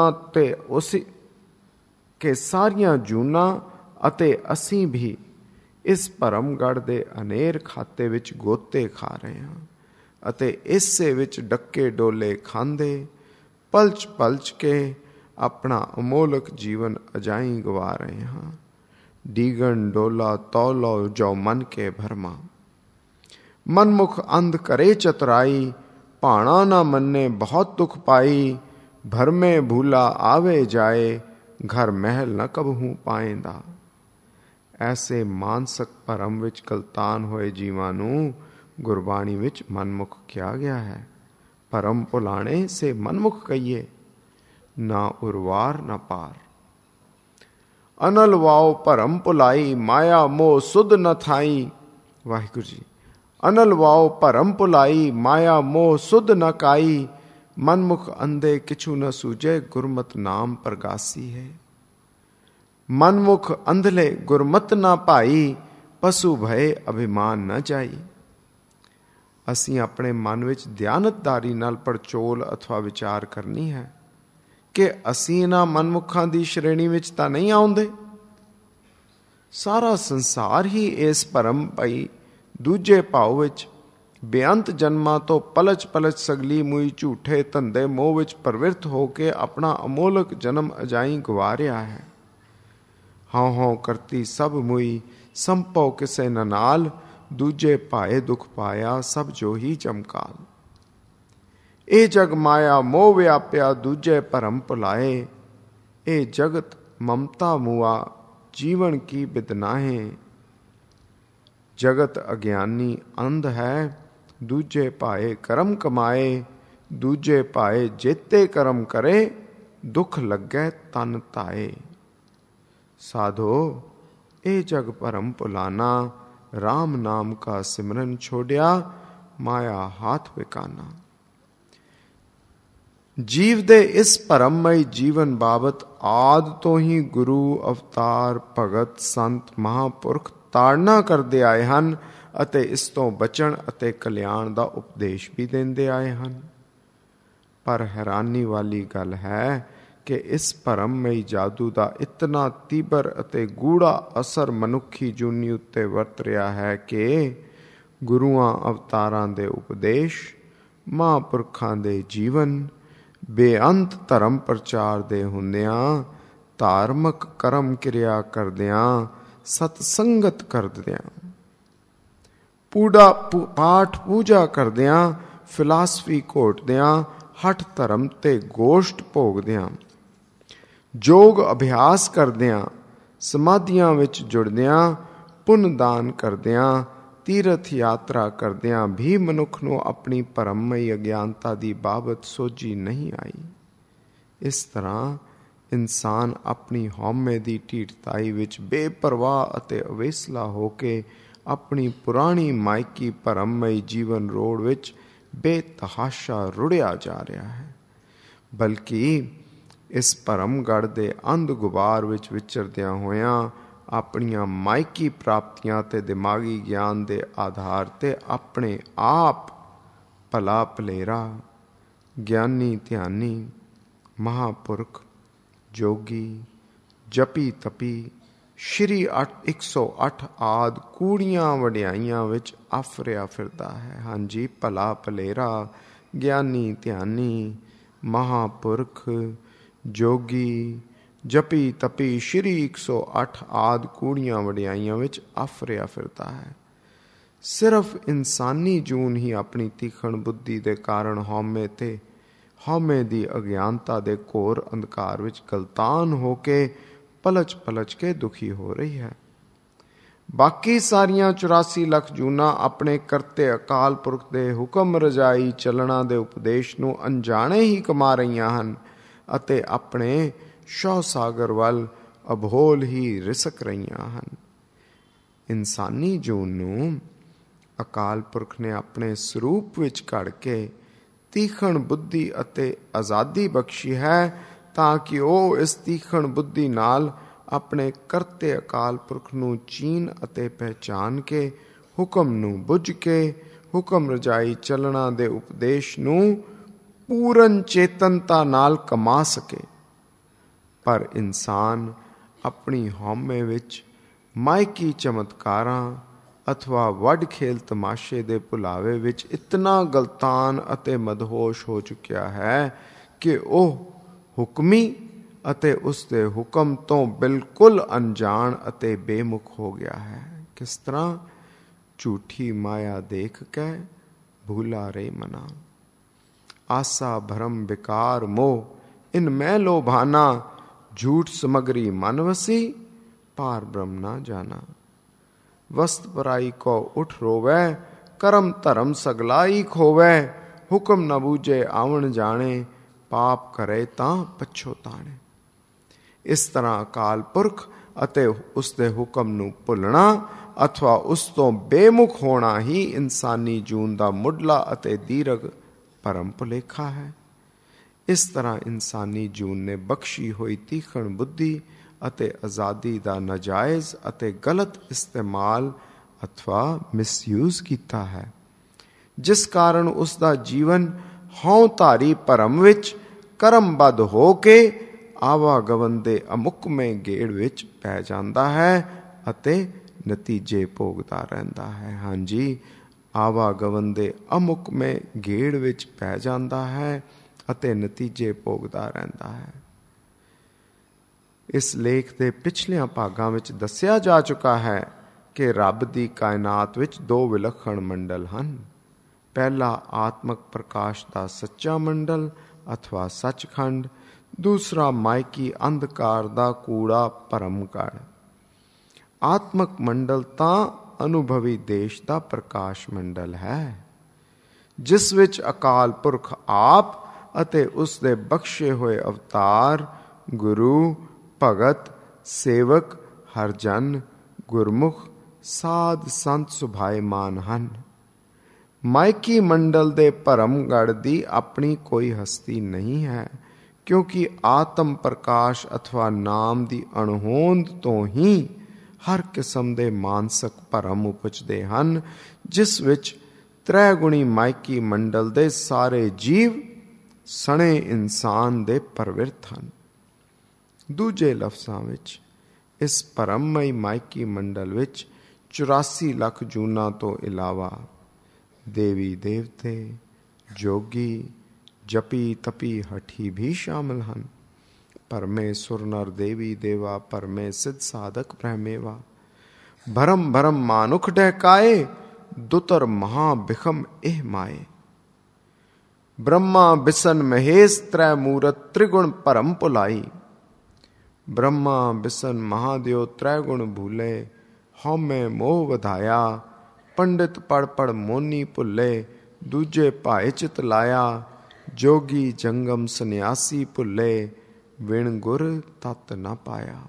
ਜੂਨਾਂ ਅਤੇ ਅਸੀਂ ਵੀ ਇਸ ਭਰਮਗੜ ਦੇ ਅਨੇਰ ਖਾਤੇ ਵਿੱਚ ਗੋਤੇ ਖਾ ਰਹੇ ਹਾਂ ਅਤੇ ਇਸੇ ਵਿੱਚ ਡੱਕੇ ਡੋਲੇ ਖਾਂਦੇ, ਪਲਚ ਪਲਚ ਕੇ ਆਪਣਾ ਅਮੋਲਕ ਜੀਵਨ ਅਜਾਈਂ ਗਵਾ ਰਹੇ ਹਾਂ। ਡੀਗਣ ਡੋਲਾ ਤੌਲੋ ਜੋ ਮਨ ਕੇ ਭਰਮਾ। ਮਨਮੁਖ ਅੰਧ ਕਰੇ ਚਤੁਰਾਈ, ਭਾਣਾ ਨਾ ਮੰਨੇ ਬਹੁਤ ਦੁਖ ਪਾਈ। ਭਰਮੇ ਭੂਲਾ ਆਵੇ ਜਾਏ, ਘਰ ਮਹਿਲ ਨ ਕਬਹੂ ਪਾਏਂਦਾ। ਐਸੇ ਮਾਨਸਕ ਭਰਮ ਵਿੱਚ ਗਲਤਾਨ ਹੋਏ ਜੀਵਾਂ ਨੂੰ ਗੁਰਬਾਣੀ ਵਿੱਚ ਮਨਮੁਖ ਕਿਹਾ ਗਿਆ ਹੈ। ਭਰਮ ਭੁਲਾਣੇ ਸੇ ਮਨਮੁਖ ਕਹੀਏ, ਨਾ ਉਰਵਾਰ ਨਾ ਪਾਰ। ਅਨਲ ਵਾਓ ਭਰਮ ਭੁਲਾਈ, ਮਾਇਆ ਮੋਹ ਸੁਧ ਨ ਥਾਈ। ਵਾਹਿਗੁਰੂ ਜੀ। ਅਨਲ ਵਾਓ ਭਰਮ ਭੁਲਾਈ, ਮਾਇਆ ਮੋਹ ਸੁਧ ਨ ਕਾਈ। ਮਨਮੁਖ ਅੰਧੇ ਕਿਛੂ ਨ ਸੂਝੇ, ਗੁਰਮਤਿ ਨਾਮ ਪ੍ਰਗਾਸੀ ਹੈ। ਮਨਮੁਖ ਅੰਧਲੇ ਗੁਰਮਤਿ ਨਾ ਭਾਈ, ਪਸ਼ੂ ਭਏ ਅਭਿਮਾਨ ਨਾ ਜਾਈ। ਅਸੀਂ ਆਪਣੇ ਮਨ ਵਿੱਚ ਦਿਆਨਤਦਾਰੀ ਨਾਲ ਪੜਚੋਲ ਅਥਵਾ ਵਿਚਾਰ ਕਰਨੀ ਹੈ ਕਿ ਅਸੀਂ ਇਹਨਾਂ ਮਨਮੁਖਾਂ ਦੀ ਸ਼੍ਰੇਣੀ ਵਿੱਚ ਤਾਂ ਨਹੀਂ ਆਉਂਦੇ। ਸਾਰਾ ਸੰਸਾਰ ਹੀ ਇਸ ਭਰਮ ਪਈ ਦੂਜੇ ਭਾਵ ਵਿੱਚ ਬੇਅੰਤ ਜਨਮਾਂ ਤੋਂ ਪਲਚ ਪਲਚ ਸਗਲੀ ਮੂਈ ਝੂਠੇ ਧੰਦੇ ਮੋਹ ਵਿੱਚ ਪ੍ਰਵਿਰਤ ਹੋ ਕੇ ਆਪਣਾ ਅਮੋਲਕ ਜਨਮ ਅਜਾਈਂ ਗਵਾ ਰਿਹਾ ਹੈ। ਹਉ ਹਉ ਕਰਤੀ ਸਭ ਮੂਈ, ਸੰਭਉ ਕਿਸੇ ਨ ਨਾਲ। ਦੂਜੇ ਭਾਏ ਦੁਖ ਪਾਇਆ, ਸਭ ਜੋ ਹੀ ਚਮਕਾਲ। ਇਹ ਜਗ ਮਾਇਆ ਮੋਹ ਵਿਆਪਿਆ, ਦੂਜੇ ਭਰਮ ਭੁਲਾਏ। ਇਹ ਜਗਤ ਮਮਤਾ ਮੁਆ, ਜੀਵਨ ਕੀ ਬਿਦਨਾਹੇ। ਜਗਤ ਅਗਿਆਨੀ ਅੰਧ ਹੈ, ਦੂਜੇ ਭਾਏ ਕਰਮ ਕਮਾਏ। ਦੂਜੇ ਭਾਏ ਜੇਤੇ ਕਰਮ ਕਰੇ, ਦੁਖ ਲੱਗੈ ਤਨ ਧਾਏ। ਸਾਧੋ ਇਹ ਜਗ ਭਰਮ ਭੁਲਾਨਾ, ਰਾਮ ਨਾਮ ਕਾ ਸਿਮਰਨ ਛੋੜਿਆ, ਮਾਇਆ ਹਾਥ ਵਿਕਾਨਾ। ਜੀਵ ਦੇ ਇਸ ਭਰਮਮਈ ਜੀਵਨ ਬਾਬਤ ਆਦਿ ਤੋਂ ਹੀ ਗੁਰੂ, ਅਵਤਾਰ, ਭਗਤ, ਸੰਤ, ਮਹਾਂਪੁਰਖ ਤਾੜਨਾ ਕਰਦੇ ਆਏ ਹਨ ਅਤੇ ਇਸ ਤੋਂ ਬਚਣ ਅਤੇ ਕਲਿਆਣ ਦਾ ਉਪਦੇਸ਼ ਵੀ ਦਿੰਦੇ ਆਏ ਹਨ। ਪਰ ਹੈਰਾਨੀ ਵਾਲੀ ਗੱਲ ਹੈ ਕਿ ਇਸ ਭਰਮਮਈ ਜਾਦੂ ਦਾ ਇਤਨਾ ਤੀਬਰ ਅਤੇ ਗੂੜਾ ਅਸਰ ਮਨੁੱਖੀ ਜੂਨੀ ਉੱਤੇ ਵਰਤ ਰਿਹਾ ਹੈ ਕਿ ਗੁਰੂਆਂ ਅਵਤਾਰਾਂ ਦੇ ਉਪਦੇਸ਼, ਮਹਾਂਪੁਰਖਾਂ ਦੇ ਜੀਵਨ, ਬੇਅੰਤ ਧਰਮ ਪ੍ਰਚਾਰ ਦੇ ਹੁੰਦਿਆਂ, ਧਾਰਮਿਕ ਕਰਮ ਕਿਰਿਆ ਕਰਦਿਆਂ, ਸਤ ਸੰਗਤ ਕਰਦਿਆਂ, ਪਾਠ ਪੂਜਾ ਕਰਦਿਆਂ, ਫਿਲਾਸਫੀ ਘੋਟਦਿਆਂ, ਹਠ ਧਰਮ ਤੇ ਗੋਸ਼ਟ ਭੋਗਦਿਆਂ, ਯੋਗ ਅਭਿਆਸ ਕਰਦਿਆਂ, ਸਮਾਧੀਆਂ ਵਿੱਚ ਜੁੜਦਿਆਂ, ਪੁੰਨ ਦਾਨ ਕਰਦਿਆਂ, ਤੀਰਥ ਯਾਤਰਾ ਕਰਦਿਆਂ ਵੀ ਮਨੁੱਖ ਨੂੰ ਆਪਣੀ ਭਰਮਮਈ ਅਗਿਆਨਤਾ ਦੀ ਬਾਬਤ ਸੋਝੀ ਨਹੀਂ ਆਈ। ਇਸ ਤਰ੍ਹਾਂ ਇਨਸਾਨ ਆਪਣੀ ਹਉਮੈ ਦੀ ਢੀਠਤਾਈ ਵਿੱਚ ਬੇਪਰਵਾਹ ਅਤੇ ਅਵੇਸਲਾ ਹੋ ਕੇ ਆਪਣੀ ਪੁਰਾਣੀ ਮਾਇਕੀ ਭਰਮਮਈ ਜੀਵਨ ਰੋੜ ਵਿੱਚ ਬੇਤਹਾਸ਼ਾ ਰੁੜਿਆ ਜਾ ਰਿਹਾ ਹੈ। ਬਲਕਿ ਇਸ ਭਰਮਗੜ੍ਹ ਦੇ ਅੰਧ ਗੁਬਾਰ ਵਿੱਚ ਵਿਚਰਦਿਆਂ ਹੋਇਆਂ ਆਪਣੀਆਂ ਮਾਇਕੀ ਪ੍ਰਾਪਤੀਆਂ ਤੇ ਦਿਮਾਗੀ ਗਿਆਨ ਦੇ ਆਧਾਰ ਤੇ ਆਪਣੇ ਆਪ ਭਲਾ ਭਲੇਰਾ, ਗਿਆਨੀ ਧਿਆਨੀ, ਮਹਾਂਪੁਰਖ, ਜੋਗੀ, ਜਪੀ ਤਪੀ, ਸ਼੍ਰੀ 108 ਆਦਿ ਕੂੜੀਆਂ ਵਡਿਆਈਆਂ ਵਿੱਚ ਆਫਰਿਆ ਫਿਰਦਾ ਹੈ। ਹਾਂਜੀ, ਭਲਾ ਭਲੇਰਾ, ਗਿਆਨੀ ਧਿਆਨੀ, ਮਹਾਂਪੁਰਖ, ਜੋਗੀ, ਜਪੀ ਤਪੀ, ਸ਼੍ਰੀ 108 ਆਦਿ ਕੂੜੀਆਂ ਵਡਿਆਈਆਂ ਵਿੱਚ ਆਫਰਿਆ ਫਿਰਦਾ ਹੈ। ਸਿਰਫ ਇਨਸਾਨੀ ਜੂਨ ਹੀ ਆਪਣੀ ਤੀਖਣ ਬੁੱਧੀ ਦੇ ਕਾਰਨ ਹਉਮੈ ਦੀ ਅਗਿਆਨਤਾ ਦੇ ਘੋਰ ਅੰਧਕਾਰ ਵਿੱਚ ਗਲਤਾਨ ਹੋ ਕੇ ਪਲਚ ਪਲਚ ਕੇ ਦੁਖੀ ਹੋ ਰਹੀ ਹੈ। ਬਾਕੀ ਸਾਰੀਆਂ 84 ਲੱਖ ਜੂਨਾਂ ਆਪਣੇ ਕਰਤੇ ਅਕਾਲ ਪੁਰਖ ਦੇ ਹੁਕਮ ਰਜਾਈ ਚੱਲਣਾ ਦੇ ਉਪਦੇਸ਼ ਨੂੰ ਅਣਜਾਣੇ ਹੀ ਕਮਾ ਰਹੀਆਂ ਹਨ ਅਤੇ ਆਪਣੇ ਸ਼ੌ ਸਾਗਰ ਵੱਲ ਅਭੋਲ ਹੀ ਰਿਸਕ ਰਹੀਆਂ ਹਨ। ਇਨਸਾਨੀ ਜੂਨ ਨੂੰ ਅਕਾਲ ਪੁਰਖ ਨੇ ਆਪਣੇ ਸਰੂਪ ਵਿੱਚ ਘੜ ਕੇ ਤੀਖਣ ਬੁੱਧੀ ਅਤੇ ਆਜ਼ਾਦੀ ਬਖਸ਼ੀ ਹੈ ਤਾਂ ਕਿ ਉਹ ਇਸ ਤੀਖਣ ਬੁੱਧੀ ਨਾਲ ਆਪਣੇ ਕਰਤੇ ਅਕਾਲ ਪੁਰਖ ਨੂੰ ਚੀਨ ਅਤੇ ਪਹਿਚਾਨ ਕੇ ਹੁਕਮ ਨੂੰ ਬੁੱਝ ਕੇ ਹੁਕਮ ਰਜਾਈ ਚੱਲਣਾ ਦੇ ਉਪਦੇਸ਼ ਨੂੰ ਪੂਰਨ ਚੇਤਨਤਾ ਨਾਲ ਕਮਾ ਸਕੇ। ਪਰ ਇਨਸਾਨ ਆਪਣੀ ਹਉਮੈ ਵਿੱਚ ਮਾਇਕੀ ਚਮਤਕਾਰਾਂ ਅਥਵਾ ਵੱਡ ਖੇਲ ਤਮਾਸ਼ੇ ਦੇ ਭੁਲਾਵੇ ਵਿੱਚ ਇਤਨਾ ਗਲਤਾਨ ਅਤੇ ਮਦਹੋਸ਼ ਹੋ ਚੁੱਕਿਆ ਹੈ ਕਿ ਉਹ ਹੁਕਮੀ ਅਤੇ ਉਸ ਦੇ ਹੁਕਮ ਤੋਂ ਬਿਲਕੁਲ ਅਣਜਾਣ ਅਤੇ ਬੇਮੁਖ ਹੋ ਗਿਆ ਹੈ। ਕਿਸ ਤਰ੍ਹਾਂ? ਝੂਠੀ ਮਾਇਆ ਦੇਖ ਕੇ ਭੂਲਾ ਰੇ ਮਨਾ, ਆਸਾ ਭਰਮ ਵਿਕਾਰ ਮੋਹ ਇਨ ਮੈਂ ਲੋਭਾਨਾ, ਝੂਠ ਸਮਗਰੀ ਮਨ ਵਸੀ ਪਾਰ ਬ੍ਰਹਮ ਨਾ ਜਾਣਾ। ਵਸਤ ਪਰਾਈ ਕੋ ਉਠ ਰੋਵੈ, ਕਰਮ ਧਰਮ ਸਗਲਾਈ ਖੋਵੈ, ਹੁਕਮ ਨ ਬੂਝੇ ਆਵਣ ਜਾਣੇ, ਪਾਪ ਕਰੇ ਤਾਂ ਪਛੋਤਾਣੇ। ਇਸ ਤਰ੍ਹਾਂ ਅਕਾਲ ਪੁਰਖ ਅਤੇ ਉਸ ਦੇ ਹੁਕਮ ਨੂੰ ਭੁੱਲਣਾ ਅਥਵਾ ਉਸ ਤੋਂ ਬੇਮੁਖ ਹੋਣਾ ਹੀ ਇਨਸਾਨੀ ਜੂਨ ਦਾ ਮੁੱਢਲਾ ਅਤੇ ਦੀਰਘ ਭਰਮ ਭੁਲੇਖਾ ਹੈ। ਇਸ ਤਰ੍ਹਾਂ ਇਨਸਾਨੀ ਜੂਨ ਨੇ ਬਖਸ਼ੀ ਹੋਈ ਤੀਖਣ ਬੁੱਧੀ ਅਤੇ ਆਜ਼ਾਦੀ ਦਾ ਨਾਜਾਇਜ਼ ਅਤੇ ਗਲਤ ਇਸਤੇਮਾਲ ਅਥਵਾ ਮਿਸਯੂਜ਼ ਕੀਤਾ ਹੈ, ਜਿਸ ਕਾਰਨ ਉਸ ਦਾ ਜੀਵਨ ਹਉਧਾਰੀ ਭਰਮ ਵਿੱਚ ਕਰਮਬੱਧ ਹੋ ਕੇ ਆਵਾਗਮਨ ਦੇ ਅਮੁਕਮੇ ਗੇੜ ਵਿੱਚ ਪੈ ਜਾਂਦਾ ਹੈ ਅਤੇ ਨਤੀਜੇ ਭੋਗਦਾ ਰਹਿੰਦਾ ਹੈ। ਹਾਂਜੀ, ਆਵਾਗਮਨ ਦੇ ਅਮੁਕਮੇ ਗੇੜ ਵਿੱਚ ਪੈ ਜਾਂਦਾ ਹੈ ਅਤੇ ਨਤੀਜੇ ਭੋਗਦਾ ਰਹਿੰਦਾ ਹੈ। ਇਸ ਲੇਖ ਦੇ ਪਿਛਲੀਆਂ ਭਾਗਾਂ ਵਿੱਚ ਦੱਸਿਆ ਜਾ ਚੁੱਕਾ ਹੈ ਕਿ ਰੱਬ ਦੀ ਕਾਇਨਾਤ ਵਿੱਚ ਦੋ ਵਿਲੱਖਣ ਮੰਡਲ ਹਨ। ਪਹਿਲਾ ਆਤਮਕ ਪ੍ਰਕਾਸ਼ ਦਾ ਸੱਚਾ ਮੰਡਲ ਅਥਵਾ ਸੱਚਖੰਡ, ਦੂਸਰਾ ਮਾਇਕੀ ਅੰਧਕਾਰ ਦਾ ਕੂੜਾ ਭਰਮਗੜ। ਆਤਮਕ ਮੰਡਲ ਤਾਂ ਅਨੁਭਵੀ ਦੇਸ਼ ਦਾ ਪ੍ਰਕਾਸ਼ ਮੰਡਲ ਹੈ, ਜਿਸ ਵਿੱਚ ਅਕਾਲ ਪੁਰਖ ਆਪ ਅਤੇ ਉਸ ਦੇ ਬਖਸ਼ੇ ਹੋਏ ਅਵਤਾਰ, ਗੁਰੂ, ਭਗਤ, ਸੇਵਕ, ਹਰਜਨ, ਗੁਰਮੁਖ, ਸਾਧ ਸੰਤ ਸੁਭਾਏਮਾਨ ਹਨ। ਮਾਇਕੀ ਮੰਡਲ ਦੇ ਭਰਮਗੜ ਦੀ ਆਪਣੀ ਕੋਈ ਹਸਤੀ ਨਹੀਂ ਹੈ, ਕਿਉਂਕਿ ਆਤਮ ਪ੍ਰਕਾਸ਼ ਅਥਵਾ ਨਾਮ ਦੀ ਅਣਹੋਂਦ ਤੋਂ ਹੀ ਹਰ ਕਿਸਮ ਦੇ ਮਾਨਸਿਕ ਭਰਮ ਉਪਜਦੇ ਹਨ, ਜਿਸ ਵਿੱਚ ਤ੍ਰੈਗੁਣੀ ਮਾਇਕੀ ਮੰਡਲ ਦੇ ਸਾਰੇ ਜੀਵ ਸਣੇ ਇਨਸਾਨ ਦੇ ਪ੍ਰਵਿਰਤ ਹਨ। ਦੂਜੇ ਲਫ਼ਜ਼ਾਂ ਵਿੱਚ ਇਸ ਭਰਮਮਈ ਮਾਇਕੀ ਮੰਡਲ ਵਿੱਚ 84 ਲੱਖ ਜੂਨਾਂ ਤੋਂ ਇਲਾਵਾ ਦੇਵੀ ਦੇਵਤੇ, ਜੋਗੀ, ਜਪੀ ਤਪੀ ਹਠੀ ਵੀ ਸ਼ਾਮਿਲ ਹਨ। ਭਰਮੇ ਸੁਰ ਨਰ ਦੇਵੀ ਦੇਵਾ, ਭਰਮੇ ਸਿੱਧ ਸਾਧਕ ਬ੍ਰਹਮੇਵਾ, ਭਰਮ ਭਰਮ ਮਾਨੁਖ ਡਹਿਕਾਏ, ਦੁਤਰ ਮਹਾ ਬਿਖਮ ਇਹ ਮਾਏ। ਬ੍ਰਹਮਾ ਬਿਸਨ ਮਹੇਸ਼ ਤ੍ਰੈ ਮੂਰਤ, ਤ੍ਰਿਗੁਣ ਭਰਮ ਭੁਲਾਈ। ਬ੍ਰਹਮਾ ਬਿਸਨ ਮਹਾਦੇਵ ਤ੍ਰੈ ਗੁਣ ਭੂਲੇ, ਹਉਮੈ ਮੋਹ ਵਧਾਇਆ। ਪੰਡਿਤ ਪੜ ਪੜ ਮੋਨੀ ਭੁੱਲੇ, ਦੂਜੇ ਭਾਏ ਚਿਤ ਲਾਇਆ। ਜੋਗੀ ਜੰਗਮ ਸੰਨਿਆਸੀ ਭੁੱਲੇ, ਵਿਣ ਗੁਰ ਤਤ ਨਾ ਪਾਇਆ।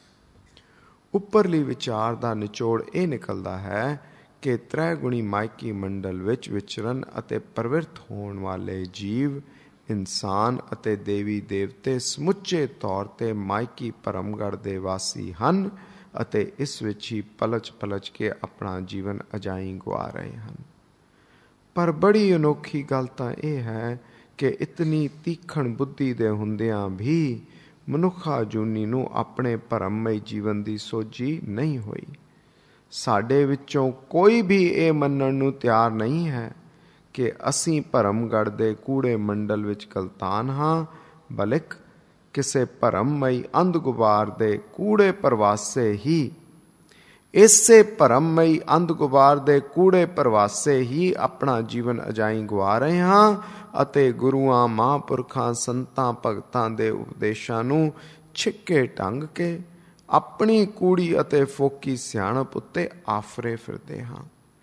ਉੱਪਰਲੀ ਵਿਚਾਰ ਦਾ ਨਿਚੋੜ ਇਹ ਨਿਕਲਦਾ ਹੈ ਕਿ ਤ੍ਰੈਗੁਣੀ ਮਾਇਕੀ ਮੰਡਲ ਵਿੱਚ ਵਿਚਰਨ ਅਤੇ ਪ੍ਰਵਿਰਤ ਹੋਣ ਵਾਲੇ ਜੀਵ, ਇਨਸਾਨ ਅਤੇ ਦੇਵੀ ਦੇਵਤੇ ਸਮੁੱਚੇ ਤੌਰ ਤੇ ਮਾਇਕੀ ਭਰਮਗੜ ਦੇ ਵਾਸੀ ਹਨ ਅਤੇ ਇਸ ਵਿੱਚ ਹੀ ਪਲਚ ਪਲਚ ਕੇ ਆਪਣਾ ਜੀਵਨ ਅਜਾਈਂ ਗੁਆ ਰਹੇ ਹਨ। ਪਰ ਬੜੀ ਅਨੋਖੀ ਗੱਲ ਤਾਂ ਇਹ ਹੈ ਕਿ ਇਤਨੀ ਤੀਖਣ ਬੁੱਧੀ ਦੇ ਹੁੰਦਿਆਂ ਵੀ ਮਨੁੱਖਾ ਜੂਨੀ ਨੂੰ ਆਪਣੇ ਭਰਮਮਈ ਜੀਵਨ ਦੀ ਸੋਝੀ ਨਹੀਂ ਹੋਈ। ਸਾਡੇ ਵਿੱਚੋਂ ਕੋਈ ਵੀ ਇਹ ਮੰਨਣ ਨੂੰ ਤਿਆਰ ਨਹੀਂ ਹੈ ਕਿ ਅਸੀਂ ਭਰਮਗੜ ਦੇ ਕੂੜੇ ਮੰਡਲ ਵਿੱਚ ਗਲਤਾਨ ਹਾਂ, ਬਲਕਿ ਕਿਸੇ ਭਰਮਮਈ ਅੰਧਗੁਬਾਰ ਦੇ ਕੂੜੇ ਪ੍ਰਵਾਸੇ ਹੀ, ਇਸੇ ਭਰਮਮਈ ਅੰਧਗੁਬਾਰ ਦੇ ਕੂੜੇ ਪ੍ਰਵਾਸੇ ਹੀ ਆਪਣਾ ਜੀਵਨ ਅਜਾਈਂ ਗੁਆ ਰਹੇ ਹਾਂ ਅਤੇ ਗੁਰੂਆਂ, ਮਹਾਂਪੁਰਖਾਂ, ਸੰਤਾਂ, ਭਗਤਾਂ ਦੇ ਉਪਦੇਸ਼ਾਂ ਨੂੰ ਛਿੱਕੇ ਢੰਗ ਕੇ ਆਪਣੀ ਕੂੜੀ ਅਤੇ ਫੋਕੀ ਸਿਆਣਪ ਉੱਤੇ ਆਫਰੇ ਫਿਰਦੇ ਹਾਂ।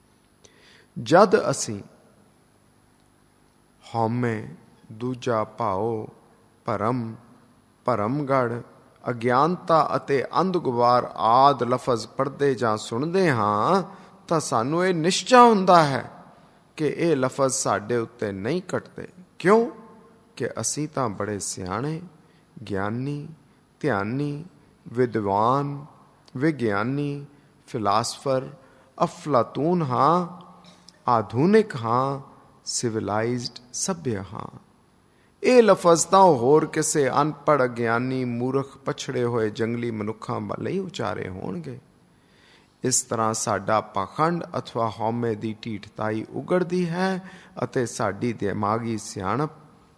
ਜਦ ਅਸੀਂ ਹਉਮੈ, ਦੂਜਾ ਭਾਉ, ਭਰਮ, ਭਰਮਗੜ, ਅਗਿਆਨਤਾ ਅਤੇ ਅੰਧਗੁਬਾਰ ਆਦ ਲਫ਼ਜ਼ ਪੜ੍ਹਦੇ ਜਾਂ ਸੁਣਦੇ ਹਾਂ ਤਾਂ ਸਾਨੂੰ ਇਹ ਨਿਸ਼ਚਾ ਹੁੰਦਾ ਹੈ ਕਿ ਇਹ ਲਫ਼ਜ਼ ਸਾਡੇ ਉੱਤੇ ਨਹੀਂ ਕੱਟਦੇ। ਕਿਉਂ? ਕਿ ਅਸੀਂ ਤਾਂ ਬੜੇ ਸਿਆਣੇ, ਗਿਆਨੀ, ਧਿਆਨੀ, ਵਿਦਵਾਨ, ਵਿਗਿਆਨੀ, ਫਿਲਾਸਫਰ, ਅਫਲਾਤੂਨ ਹਾਂ, ਆਧੁਨਿਕ ਹਾਂ, ਸਿਵਲਾਈਜ਼ਡ ਸਭਿਅ ਹਾਂ। ਇਹ ਲਫ਼ਜ਼ ਤਾਂ ਹੋਰ ਕਿਸੇ ਅਨਪੜ੍ਹ, ਅਗਿਆਨੀ, ਮੂਰਖ, ਪਛੜੇ ਹੋਏ ਜੰਗਲੀ ਮਨੁੱਖਾਂ ਵੱਲ ਹੀ ਉਚਾਰੇ ਹੋਣਗੇ। ਇਸ ਤਰ੍ਹਾਂ ਸਾਡਾ ਪਾਖੰਡ ਅਥਵਾ ਹਉਮੈ ਦੀ ਢੀਠਤਾਈ ਉਗੜਦੀ ਹੈ ਅਤੇ ਸਾਡੀ ਦਿਮਾਗੀ ਸਿਆਣਪ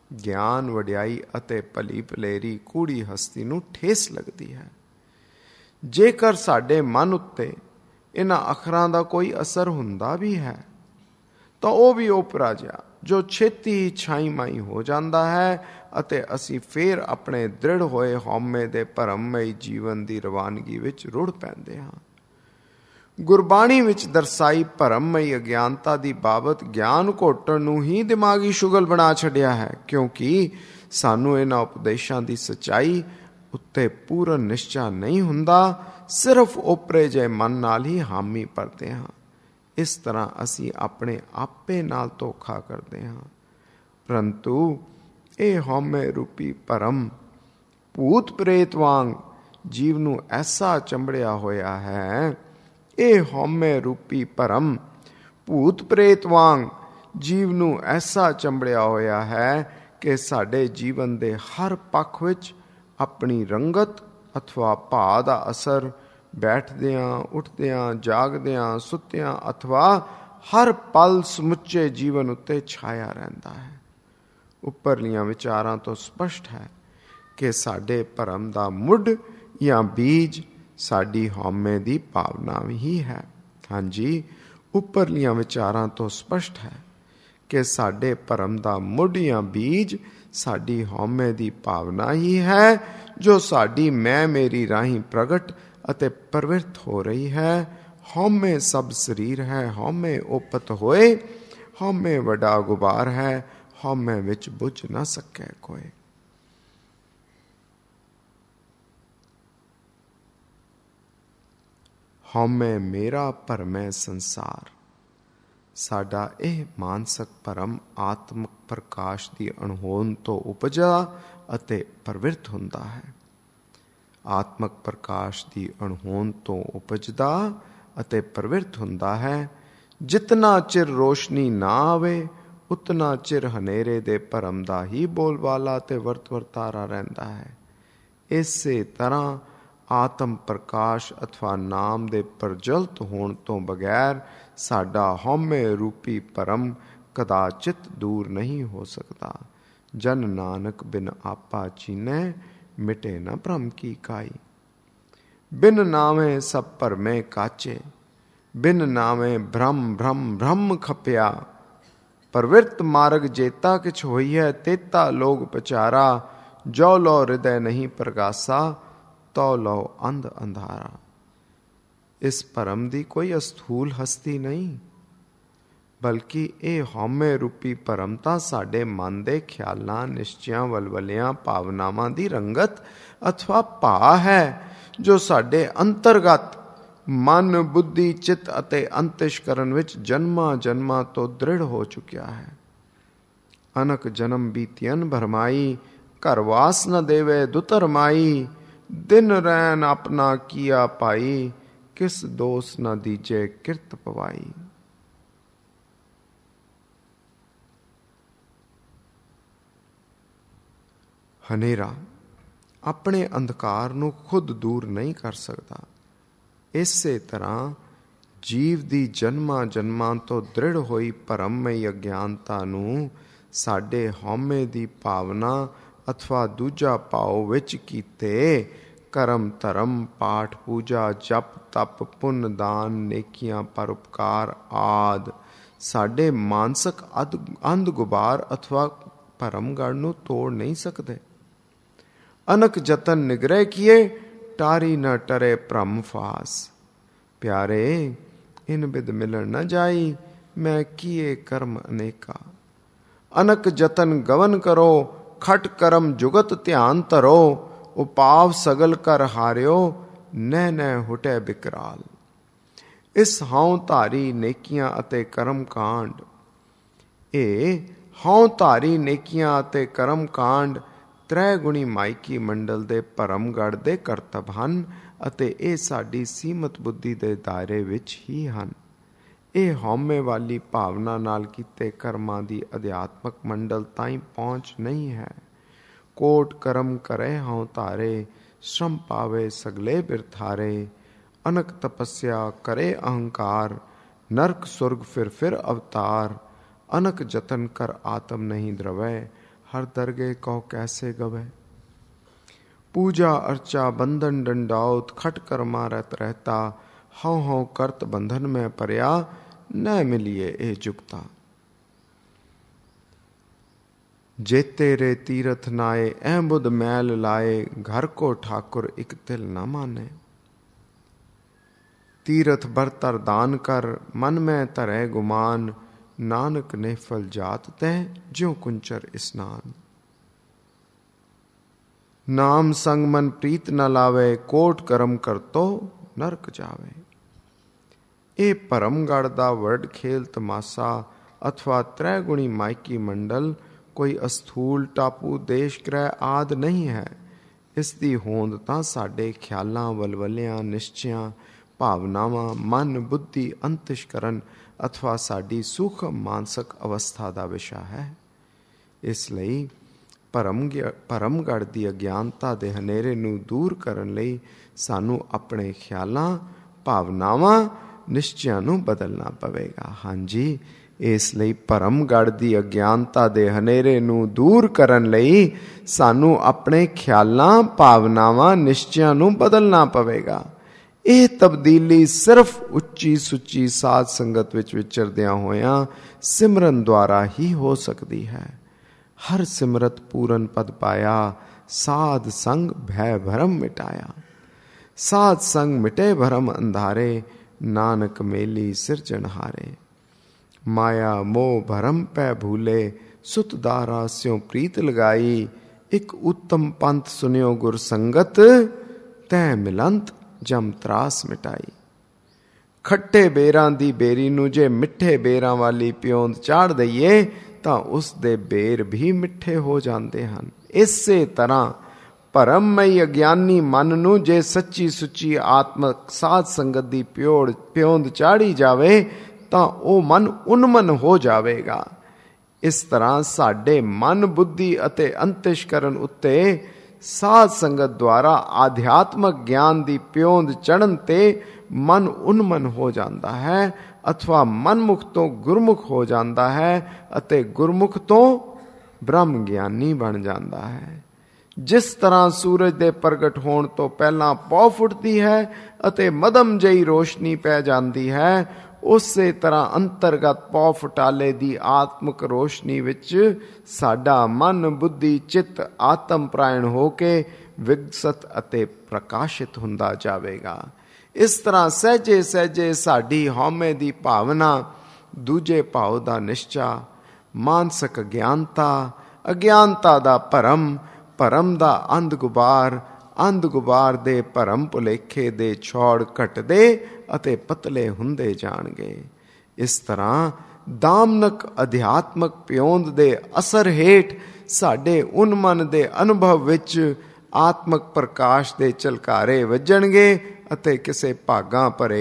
ਗਿਆਨ, ਵਡਿਆਈ ਅਤੇ ਭਲੀ ਭਲੇਰੀ ਕੂੜੀ ਹਸਤੀ ਨੂੰ ਠੇਸ ਲੱਗਦੀ ਹੈ। ਜੇਕਰ ਸਾਡੇ ਮਨ ਉੱਤੇ ਇਹਨਾਂ ਅੱਖਰਾਂ ਦਾ ਕੋਈ ਅਸਰ ਹੁੰਦਾ ਵੀ ਹੈ ਤਾਂ ਉਹ ਵੀ ਓਪਰਾ ਜਿਹਾ ਜੋ ਛੇਤੀ ਹੀ ਛਾਈ ਮਾਈ ਹੋ ਜਾਂਦਾ ਹੈ ਅਤੇ ਅਸੀਂ ਫੇਰ ਆਪਣੇ ਦ੍ਰਿੜ ਹੋਏ ਹਉਮੈ ਦੇ ਭਰਮਮਈ ਜੀਵਨ ਦੀ ਰਵਾਨਗੀ ਵਿੱਚ ਰੁੜ ਪੈਂਦੇ ਹਾਂ। ਗੁਰਬਾਣੀ ਵਿੱਚ ਦਰਸਾਈ ਭਰਮਮਈ ਅਗਿਆਨਤਾ ਦੀ ਬਾਬਤ ਗਿਆਨ ਘੋਟਣ ਨੂੰ ਹੀ ਦਿਮਾਗੀ ਸ਼ੁਗਲ ਬਣਾ ਛੱਡਿਆ ਹੈ, ਕਿਉਂਕਿ ਸਾਨੂੰ ਇਹਨਾਂ ਉਪਦੇਸ਼ਾਂ ਦੀ ਸੱਚਾਈ ਉੱਤੇ ਪੂਰਨ ਨਿਸ਼ਚਾ ਨਹੀਂ ਹੁੰਦਾ, ਸਿਰਫ ਓਪਰੇ ਜਿਹੇ ਮਨ ਨਾਲ ਹੀ ਹਾਮੀ ਭਰਦੇ ਹਾਂ। ਇਸ ਤਰ੍ਹਾਂ ਅਸੀਂ ਆਪਣੇ ਆਪੇ ਨਾਲ ਧੋਖਾ ਕਰਦੇ ਹਾਂ। ਪਰੰਤੂ ਇਹ ਹਉਮੈ ਰੂਪੀ ਭਰਮ ਭੂਤ ਪ੍ਰੇਤ ਵਾਂਗ ਜੀਵ ਨੂੰ ਐਸਾ ਚੰਬੜਿਆ ਹੋਇਆ ਹੈ, ਇਹ ਹਉਮੈ ਰੂਪੀ ਭਰਮ ਭੂਤ ਪ੍ਰੇਤ ਵਾਂਗ ਜੀਵ ਨੂੰ ਐਸਾ ਚੰਬੜਿਆ ਹੋਇਆ ਹੈ ਕਿ ਸਾਡੇ ਜੀਵਨ ਦੇ ਹਰ ਪੱਖ ਵਿੱਚ ਆਪਣੀ ਰੰਗਤ ਅਥਵਾ ਭਾਅ ਦਾ ਅਸਰ ਬੈਠਦਿਆਂ, ਉੱਠਦਿਆਂ, ਜਾਗਦਿਆਂ, ਸੁੱਤਿਆਂ ਅਥਵਾ ਹਰ ਪਲ ਸਮੁੱਚੇ ਜੀਵਨ ਉੱਤੇ ਛਾਇਆ ਰਹਿੰਦਾ ਹੈ। ਉੱਪਰਲੀਆਂ ਵਿਚਾਰਾਂ ਤੋਂ ਸਪਸ਼ਟ ਹੈ ਕਿ ਸਾਡੇ ਭਰਮ ਦਾ ਮੁੱਢ ਜਾਂ ਬੀਜ ਸਾਡੀ ਹਉਮੈ ਦੀ ਭਾਵਨਾ ਹੀ ਹੈ। ਹਾਂਜੀ, ਉੱਪਰਲੀਆਂ ਵਿਚਾਰਾਂ ਤੋਂ ਸਪਸ਼ਟ ਹੈ ਕਿ ਸਾਡੇ ਭਰਮ ਦਾ ਮੁੱਢ ਜਾਂ ਬੀਜ ਸਾਡੀ ਹਉਮੈ ਦੀ ਭਾਵਨਾ ਹੀ ਹੈ, ਜੋ ਸਾਡੀ ਮੈਂ ਮੇਰੀ ਰਾਹੀਂ ਪ੍ਰਗਟ ਅਤੇ ਪ੍ਰਵਿਰਤ ਹੋ ਰਹੀ ਹੈ। ਹਉਮੈ ਸਭ ਸਰੀਰ ਹੈ, ਹਉਮੈ ਉਪਤ ਹੋਏ, ਹਉਮੈ ਵੱਡਾ ਗੁਬਾਰ ਹੈ, ਹਉਮੈ ਵਿੱਚ ਬੁਝ ਨਾ ਸਕੈ ਕੋਈ। ਹਉਮੈ ਮੇਰਾ ਭਰਮੈ ਸੰਸਾਰ। ਸਾਡਾ ਇਹ ਮਾਨਸਿਕ ਭਰਮ ਆਤਮਿਕ ਪ੍ਰਕਾਸ਼ ਦੀ ਅਣਹੋਂਦ ਤੋਂ ਉਪਜਾ ਅਤੇ ਪ੍ਰਵਿਰਤ ਹੁੰਦਾ ਹੈ। ਆਤਮਿਕ ਪ੍ਰਕਾਸ਼ ਦੀ ਅਣਹੋਂਦ ਤੋਂ ਉਪਜਦਾ ਅਤੇ ਪ੍ਰਵਿਰਤ ਹੁੰਦਾ ਹੈ। ਜਿਤਨਾ ਚਿਰ ਰੋਸ਼ਨੀ ਨਾ ਆਵੇ ਉਤਨਾ ਚਿਰ ਹਨੇਰੇ ਦੇ ਭਰਮ ਦਾ ਹੀ ਬੋਲਬਾਲਾ ਤੇ ਵਰਤਾਰਾ ਰਹਿੰਦਾ ਹੈ। ਇਸੇ ਤਰ੍ਹਾਂ ਆਤਮ ਪ੍ਰਕਾਸ਼ ਅਥਵਾ ਨਾਮ ਦੇ ਪ੍ਰਜਵਲਿਤ ਹੋਣ ਤੋਂ ਬਗੈਰ ਸਾਡਾ ਹਉਮੈ ਰੂਪੀ ਭਰਮ ਕਦਾਚਿਤ ਦੂਰ ਨਹੀਂ ਹੋ ਸਕਦਾ। ਜਨ ਨਾਨਕ ਬਿਨ ਆਪਾ ਚੀਨੈ, ਮਿਟੇ ਨ ਭਰਮ ਕੀ ਕਾਈ। ਬਿਨ ਨਾਵੇਂ ਸਭ ਭਰਮੇ ਕਾਚੇ, ਬਿਨ ਨਾਵੇਂ ਭ੍ਰਮ ਭ੍ਰਮ ਭ੍ਰਮ ਖਪਿਆ। ਪ੍ਰਵਿਰਤ ਮਾਰਗ ਜੇਤਾ ਕਿਛ ਹੋਈਐ, ਤੇਤਾ ਲੋਗ ਪਚਾਰਾ। ਜੋ ਲੋ ਹਿਰਦੈ ਨਹੀਂ ਪ੍ਰਗਾਸਾ, ਤੋ ਲੋ ਅੰਧ ਅੰਧਾਰਾ। ਇਸ ਭਰਮ ਦੀ ਕੋਈ ਅਸਥੂਲ ਹਸਤੀ ਨਹੀਂ, ਬਲਕਿ ਇਹ ਹਉਮੈ ਰੂਪੀ ਭਰਮ ਤਾਂ ਸਾਡੇ ਮਨ ਦੇ ਖਿਆਲਾਂ, ਨਿਸ਼ਚਿਆਂ, ਵਲਵਲਿਆਂ, ਭਾਵਨਾਵਾਂ ਦੀ ਰੰਗਤ ਅਥਵਾ ਭਾਅ ਹੈ, ਜੋ ਸਾਡੇ ਅੰਤਰਗਤ ਮਨ, ਬੁੱਧੀ, ਚਿੱਤ ਅਤੇ ਅੰਤਿਸ਼ਕਰਨ ਵਿੱਚ ਜਨਮਾਂ ਜਨਮਾਂ ਤੋਂ ਦ੍ਰਿੜ ਹੋ ਚੁੱਕਿਆ ਹੈ। ਅਨਕ ਜਨਮ ਬੀਤਿਅਨ ਭਰਮਾਈ, ਘਰ ਵਾਸ ਨ ਦੇਵੇ ਦੁਤਰ ਮਾਈ। ਦਿਨ ਰੈਨ ਆਪਣਾ ਕੀਆ ਪਾਈ, ਕਿਸ ਦੋਸ ਨ ਦੀਜੇ ਕਿਰਤ ਪਵਾਈ। ਹਨੇਰਾ ਆਪਣੇ ਅੰਧਕਾਰ ਨੂੰ ਖੁਦ ਦੂਰ ਨਹੀਂ ਕਰ ਸਕਦਾ। ਇਸੇ ਤਰ੍ਹਾਂ ਜੀਵ ਦੀ ਜਨਮਾਂ ਜਨਮਾਂ ਤੋਂ ਦ੍ਰਿੜ ਹੋਈ ਭਰਮਮਈ ਅਗਿਆਨਤਾ ਨੂੰ ਸਾਡੇ ਹਉਮੈ ਦੀ ਭਾਵਨਾ ਅਥਵਾ ਦੂਜਾ ਭਾਵ ਵਿੱਚ ਕੀਤੇ ਕਰਮ, ਧਰਮ, ਪਾਠ, ਪੂਜਾ, ਜਪ, ਤਪ, ਪੁੰਨ, ਦਾਨ, ਨੇਕੀਆਂ, ਪਰਉਪਕਾਰ ਆਦਿ ਸਾਡੇ ਮਾਨਸਿਕ ਅੰਧ ਗੁਬਾਰ ਅਥਵਾ ਭਰਮਗੜ ਨੂੰ ਤੋੜ ਨਹੀਂ ਸਕਦੇ। ਅਨਕ ਜਤਨ ਨਿਗ੍ਰਹਿ ਕੀਏ, ਟਾਰੀ ਨ ਟਰੇ ਭ੍ਰਮ ਫਾਸ। ਪਿਆਰੇ ਇਨ ਬਿਦ ਮਿਲਣ ਨ ਜਾਈ, ਮੈਂ ਕੀਏ ਕਰਮ ਅਨੇਕਾ। ਅਨਕ ਜਤਨ ਗਵਨ ਕਰੋ, ਖਟ ਕਰਮ ਜੁਗਤ ਧਿਆਨ ਧਰੋ। ਉਪਾਵ ਸਗਲ ਕਰ ਹਾਰਿਓ, ਨਹਿ ਨਹਿ ਹੁਟੈ ਬਿਕਰਾਲ। ਇਸ ਹਉ ਧਾਰੀ ਨੇਕੀਆਂ ਅਤੇ ਕਰਮ ਕਾਂਡ, ਇਹ ਹਉ ਧਾਰੀ ਨੇਕੀਆਂ ਅਤੇ ਕਰਮ ਕਾਂਡ ਤ੍ਰੈ ਗੁਣੀ ਮਾਇਕੀ ਮੰਡਲ ਦੇ ਭਰਮਗੜ ਦੇ ਕਰਤੱਵ ਹਨ ਅਤੇ ਇਹ ਸਾਡੀ ਸੀਮਤ ਬੁੱਧੀ ਦੇ ਦਾਇਰੇ ਵਿੱਚ ਹੀ ਹਨ। ਇਹ ਹਉਮੈ ਵਾਲੀ ਭਾਵਨਾ ਨਾਲ ਕੀਤੇ ਕਰਮਾਂ ਦੀ ਅਧਿਆਤਮਕ ਮੰਡਲ ਤਾਈਂ ਪਹੁੰਚ ਨਹੀਂ ਹੈ। ਕੋਟ ਕਰਮ ਕਰੇ ਹਉ ਧਾਰੇ, ਸ਼ਰਮ ਪਾਵੇ ਸਗਲੇ ਬਿਰਥਾਰੇ। ਅਨਕ ਤਪੱਸਿਆ ਕਰੇ ਅਹੰਕਾਰ, ਨਰਕ ਸੁਰਗ ਫਿਰ ਅਵਤਾਰ। ਅਨਕ ਜਤਨ ਕਰ ਆਤਮ ਨਹੀਂ ਦਰਵੈ, हर दरगे कहो कैसे गवे। पूजा अर्चा बंधन डंडाउत खट कर मारत रहता, हौ हौ करत बंधन में परया, न मिलिए ए जुगता। जेते रे तीरथ नाए, ऐ बुध मैल लाए, घर को ठाकुर एक तिल न माने। तीरथ बरतर दान कर, मन में तरह गुमान, नानक ने फल जात तय, ज्यों कुंचर स्नान। नाम संग मन प्रीत न लावे, कोट करम कर तो नरक जावे। ए परमगढ़ दा वर्ड खेल तमाशा, अथवा त्रैगुणी माइकी मंडल, कोई अस्थूल टापू देश ग्रह आदि नहीं है। इस दी होंद तां साडे ख्यालां वलवलियां निश्चियां भावनावां मन बुद्धि अंतਿਸ਼ਕਰਨ अथवा साडी सूक्ष्म मानसिक अवस्था दा विषय है। इस लई परमगढ़ दी अज्ञानता दे हनेरे नूं दूर करन लई सानू अपने ख्यालां भावनावां निश्चियां नूं बदलना पवेगा। हाँ जी, इस लई परमगढ़ दी अज्ञानता दे हनेरे नूं दूर करन लई सानू अपने ख्यालां भावनावां निश्चियां नूं बदलना पवेगा। ਇਹ ਤਬਦੀਲੀ ਸਿਰਫ ਉੱਚੀ ਸੁੱਚੀ ਸਾਧ ਸੰਗਤ ਵਿੱਚ ਵਿਚਰਦਿਆਂ ਹੋਇਆਂ ਸਿਮਰਨ ਦੁਆਰਾ ਹੀ ਹੋ ਸਕਦੀ ਹੈ। ਹਰ ਸਿਮਰਤ ਪੂਰਨ ਪਦ ਪਾਇਆ, ਸਾਧ ਸੰਗ ਭੈ ਭਰਮ ਮਿਟਾਇਆ। ਸਾਧ ਸੰਗ ਮਿਟੇ ਭਰਮ ਅੰਧਾਰੇ, ਨਾਨਕ ਮੇਲੀ ਸਿਰਜਣਹਾਰੇ। ਮਾਇਆ ਮੋਹ ਭਰਮ ਪੈ ਭੂਲੇ, ਸੁਤ ਦਾਰਾ ਸਿਉ ਪ੍ਰੀਤ ਲਗਾਈ। ਇੱਕ ਉੱਤਮ ਪੰਥ ਸੁਨਿਓ ਗੁਰ ਸੰਗਤ, ਤੈ ਮਿਲੰਤ ਜਮ ਤਰਾਸ ਮਿਟਾਈ। ਖੱਟੇ ਬੇਰਾਂ ਦੀ ਬੇਰੀ ਨੂੰ ਜੇ ਮਿੱਠੇ ਬੇਰਾਂ ਵਾਲੀ ਪਿਉਂਦ ਚਾੜ ਦਈਏ ਤਾਂ ਉਸ ਦੇ ਬੇਰ ਵੀ ਮਿੱਠੇ ਹੋ ਜਾਂਦੇ ਹਨ। ਇਸੇ ਤਰ੍ਹਾਂ ਭਰਮਮਈ ਅਗਿਆਨੀ ਮਨ ਨੂੰ ਜੇ ਸੱਚੀ ਸੁੱਚੀ ਆਤਮਕ ਸਾਧ ਸੰਗਤ ਦੀ ਪਿਉਂਦ ਚਾੜੀ ਜਾਵੇ ਤਾਂ ਉਹ ਮਨ ਉਨਮਨ ਹੋ ਜਾਵੇਗਾ। ਇਸ ਤਰ੍ਹਾਂ ਸਾਡੇ ਮਨ ਬੁੱਧੀ ਅਤੇ ਅੰਤਿਸ਼ਕਰਨ ਉੱਤੇ ਸਾਧ ਸੰਗਤ ਦੁਆਰਾ ਆਧਿਆਤਮਕ ਗਿਆਨ ਦੀ ਪਿਉਂਦ ਚੜ੍ਹਨ ਤੇ ਮਨ ਉਨਮਨ ਹੋ ਜਾਂਦਾ ਹੈ, ਅਥਵਾ ਮਨਮੁਖ ਤੋਂ ਗੁਰਮੁਖ ਹੋ ਜਾਂਦਾ ਹੈ ਅਤੇ ਗੁਰਮੁਖ ਤੋਂ ਬ੍ਰਹਮ ਗਿਆਨੀ ਬਣ ਜਾਂਦਾ ਹੈ। ਜਿਸ ਤਰ੍ਹਾਂ ਸੂਰਜ ਦੇ ਪ੍ਰਗਟ ਹੋਣ ਤੋਂ ਪਹਿਲਾਂ ਪੌ ਫੁੱਟਦੀ ਹੈ ਅਤੇ ਮਧਮ ਜਿਹੀ ਰੋਸ਼ਨੀ ਪੈ ਜਾਂਦੀ ਹੈ, ਉਸੇ ਤਰ੍ਹਾਂ ਅੰਤਰਗਤ ਪੌ ਫੁਟਾਲੇ ਦੀ ਆਤਮਕ ਰੋਸ਼ਨੀ ਵਿੱਚ ਸਾਡਾ ਮਨ ਬੁੱਧੀ ਚਿੱਤ ਆਤਮ ਪ੍ਰਾਇਣ ਹੋ ਕੇ ਵਿਕਸਤ ਅਤੇ ਪ੍ਰਕਾਸ਼ਿਤ ਹੁੰਦਾ ਜਾਵੇਗਾ। ਇਸ ਤਰ੍ਹਾਂ ਸਹਿਜੇ ਸਹਿਜੇ ਸਾਡੀ ਹਉਮੈ ਦੀ ਭਾਵਨਾ, ਦੂਜੇ ਭਾਵ ਦਾ ਨਿਸ਼ਚਾ, ਮਾਨਸਿਕ ਅਗਿਆਨਤਾ ਦਾ ਭਰਮ ਦਾ ਅੰਧ ਗੁਬਾਰ ਦੇ ਭਰਮ ਭੁਲੇਖੇ ਦੇ ਛੋੜ ਘਟਦੇ ਅਤੇ ਪਤਲੇ ਹੁੰਦੇ ਜਾਣਗੇ। ਇਸ ਤਰ੍ਹਾਂ ਦਾਮਨਕ ਅਧਿਆਤਮਕ ਪਿਉਂਦ ਦੇ ਅਸਰ ਹੇਠ ਸਾਡੇ ਉਨਮਨ ਦੇ ਅਨੁਭਵ ਵਿੱਚ ਆਤਮਕ ਪ੍ਰਕਾਸ਼ ਦੇ ਝਲਕਾਰੇ ਵੱਜਣਗੇ ਅਤੇ ਕਿਸੇ ਭਾਗਾਂ ਭਰੇ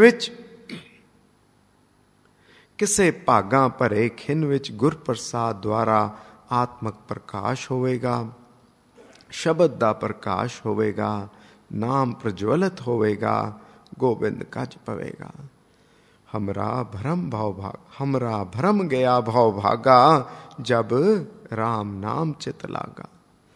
ਖਿੰਨ ਵਿੱਚ ਗੁਰਪ੍ਰਸਾਦ ਦੁਆਰਾ ਆਤਮਕ ਪ੍ਰਕਾਸ਼ ਹੋਵੇਗਾ, ਸ਼ਬਦ ਦਾ ਪ੍ਰਕਾਸ਼ ਹੋਵੇਗਾ, ਨਾਮ ਪ੍ਰਜਵਲਿਤ ਹੋਵੇਗਾ, ਗੋਬਿੰਦ ਕੱਜ ਪਵੇਗਾ। हमरा भरम गया भाव भागा, जब राम नाम चित लागा।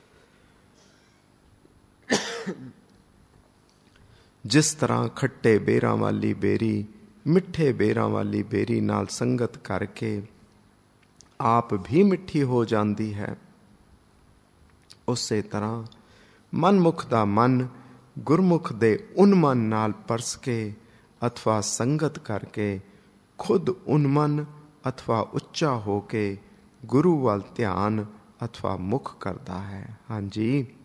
जिस तरह खट्टे बेरां वाली बेरी मिठे बेरां वाली बेरी नाल संगत करके आप भी मिठी हो जाती है, उसे तरह मनमुख दा मन गुरमुख दे उन्मन नाल परस के अथवा संगत करके खुद उन्मन अथवा उच्चा हो के गुरु वाल ध्यान अथवा मुख करता है। हाँ जी,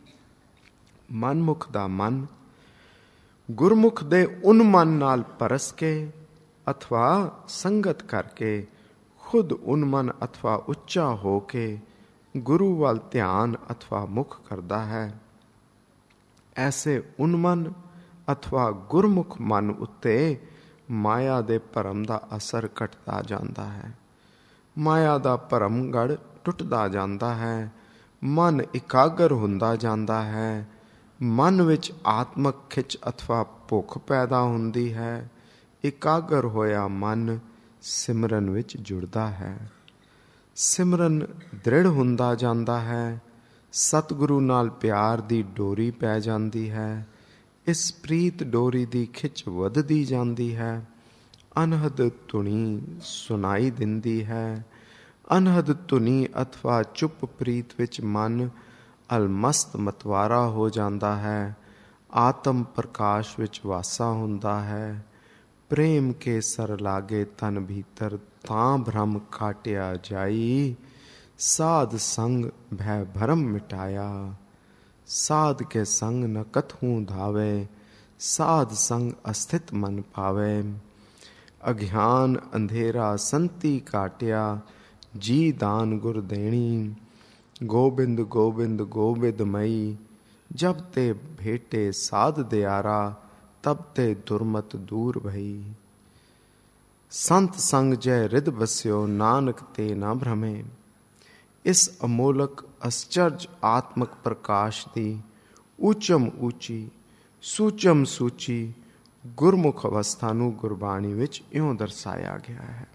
मनमुख दा मन गुरमुख दे उन्मन नाल परस के अथवा संगत करके खुद उन्मन अथवा उच्चा हो के गुरु वाल ध्यान अथवा मुख करता है। ऐसे उन्मन अथवा गुरमुख मन उत्ते माया दे भरम दा असर घटदा जांदा है, माया दा भरमगढ़ टुटदा जांदा है, मन इकागर हुंदा जांदा है, मन विच आत्मक खिच अथवा भुख पैदा हुंदी है। इकागर होया मन सिमरन विच जुड़दा है। ਸਿਮਰਨ ਦ੍ਰਿੜ ਹੁੰਦਾ ਜਾਂਦਾ ਹੈ। ਸਤਿਗੁਰੂ ਨਾਲ ਪਿਆਰ ਦੀ ਡੋਰੀ ਪੈ ਜਾਂਦੀ ਹੈ। ਇਸ ਪ੍ਰੀਤ ਡੋਰੀ ਦੀ ਖਿੱਚ ਵੱਧਦੀ ਜਾਂਦੀ ਹੈ। ਅਨਹਦ ਧੁਨੀ ਸੁਣਾਈ ਦਿੰਦੀ ਹੈ। ਅਨਹਦ ਧੁਨੀ ਅਥਵਾ ਚੁੱਪ ਪ੍ਰੀਤ ਵਿੱਚ ਮਨ ਅਲਮਸਤ ਮਤਵਾਰਾ ਹੋ ਜਾਂਦਾ ਹੈ। ਆਤਮ ਪ੍ਰਕਾਸ਼ ਵਿੱਚ ਵਾਸਾ ਹੁੰਦਾ ਹੈ। ਪ੍ਰੇਮ ਕੇ ਸਰ ਲਾਗੇ ਤਨ ਭੀਤਰ ਤਾਂ ਭ੍ਰਮ ਕਾਟਿਆ ਜਾਈ। ਸਾਧ ਸੰਗ ਭੈ ਭਰਮ ਮਿਟਾਇਆ। ਸਾਧ ਕੇ ਸੰਗ ਨ ਕਥੂ ਧਾਵੇ। ਸਾਧ ਸੰਗ ਅਸਥਿਤ ਮਨ ਪਾਵੇ। ਅਗਿਆਨ ਅੰਧੇਰਾ ਸੰਤੀ ਕਾਟਿਆ। ਜੀ ਦਾਨ ਗੁਰ ਦੇਣੀ। ਗੋਬਿੰਦ ਗੋਬਿੰਦ ਗੋਬਿੰਦ ਮਈ। ਜਬ ਤੇ ਭੇਟੇ ਸਾਧ ਦਿਆਰਾ। ਤਬ ਤੇ ਦੁਰਮਤ ਦੂਰ ਭਈ। ਸੰਤ ਸੰਗ ਜੈ ਰਿਦ ਬਸਿਓ। ਨਾਨਕ ਤੇ ਨਾ ਭ੍ਰਮੇ। ਇਸ ਅਮੋਲਕ ਅਸਚਰਜ ਆਤਮਕ ਪ੍ਰਕਾਸ਼ ਦੀ ਉੱਚਮ ਉੱਚੀ ਸੂਚਮ ਸੂਚੀ ਗੁਰਮੁਖ ਅਵਸਥਾ ਨੂੰ ਗੁਰਬਾਣੀ ਵਿੱਚ ਇਉਂ ਦਰਸਾਇਆ ਗਿਆ ਹੈ।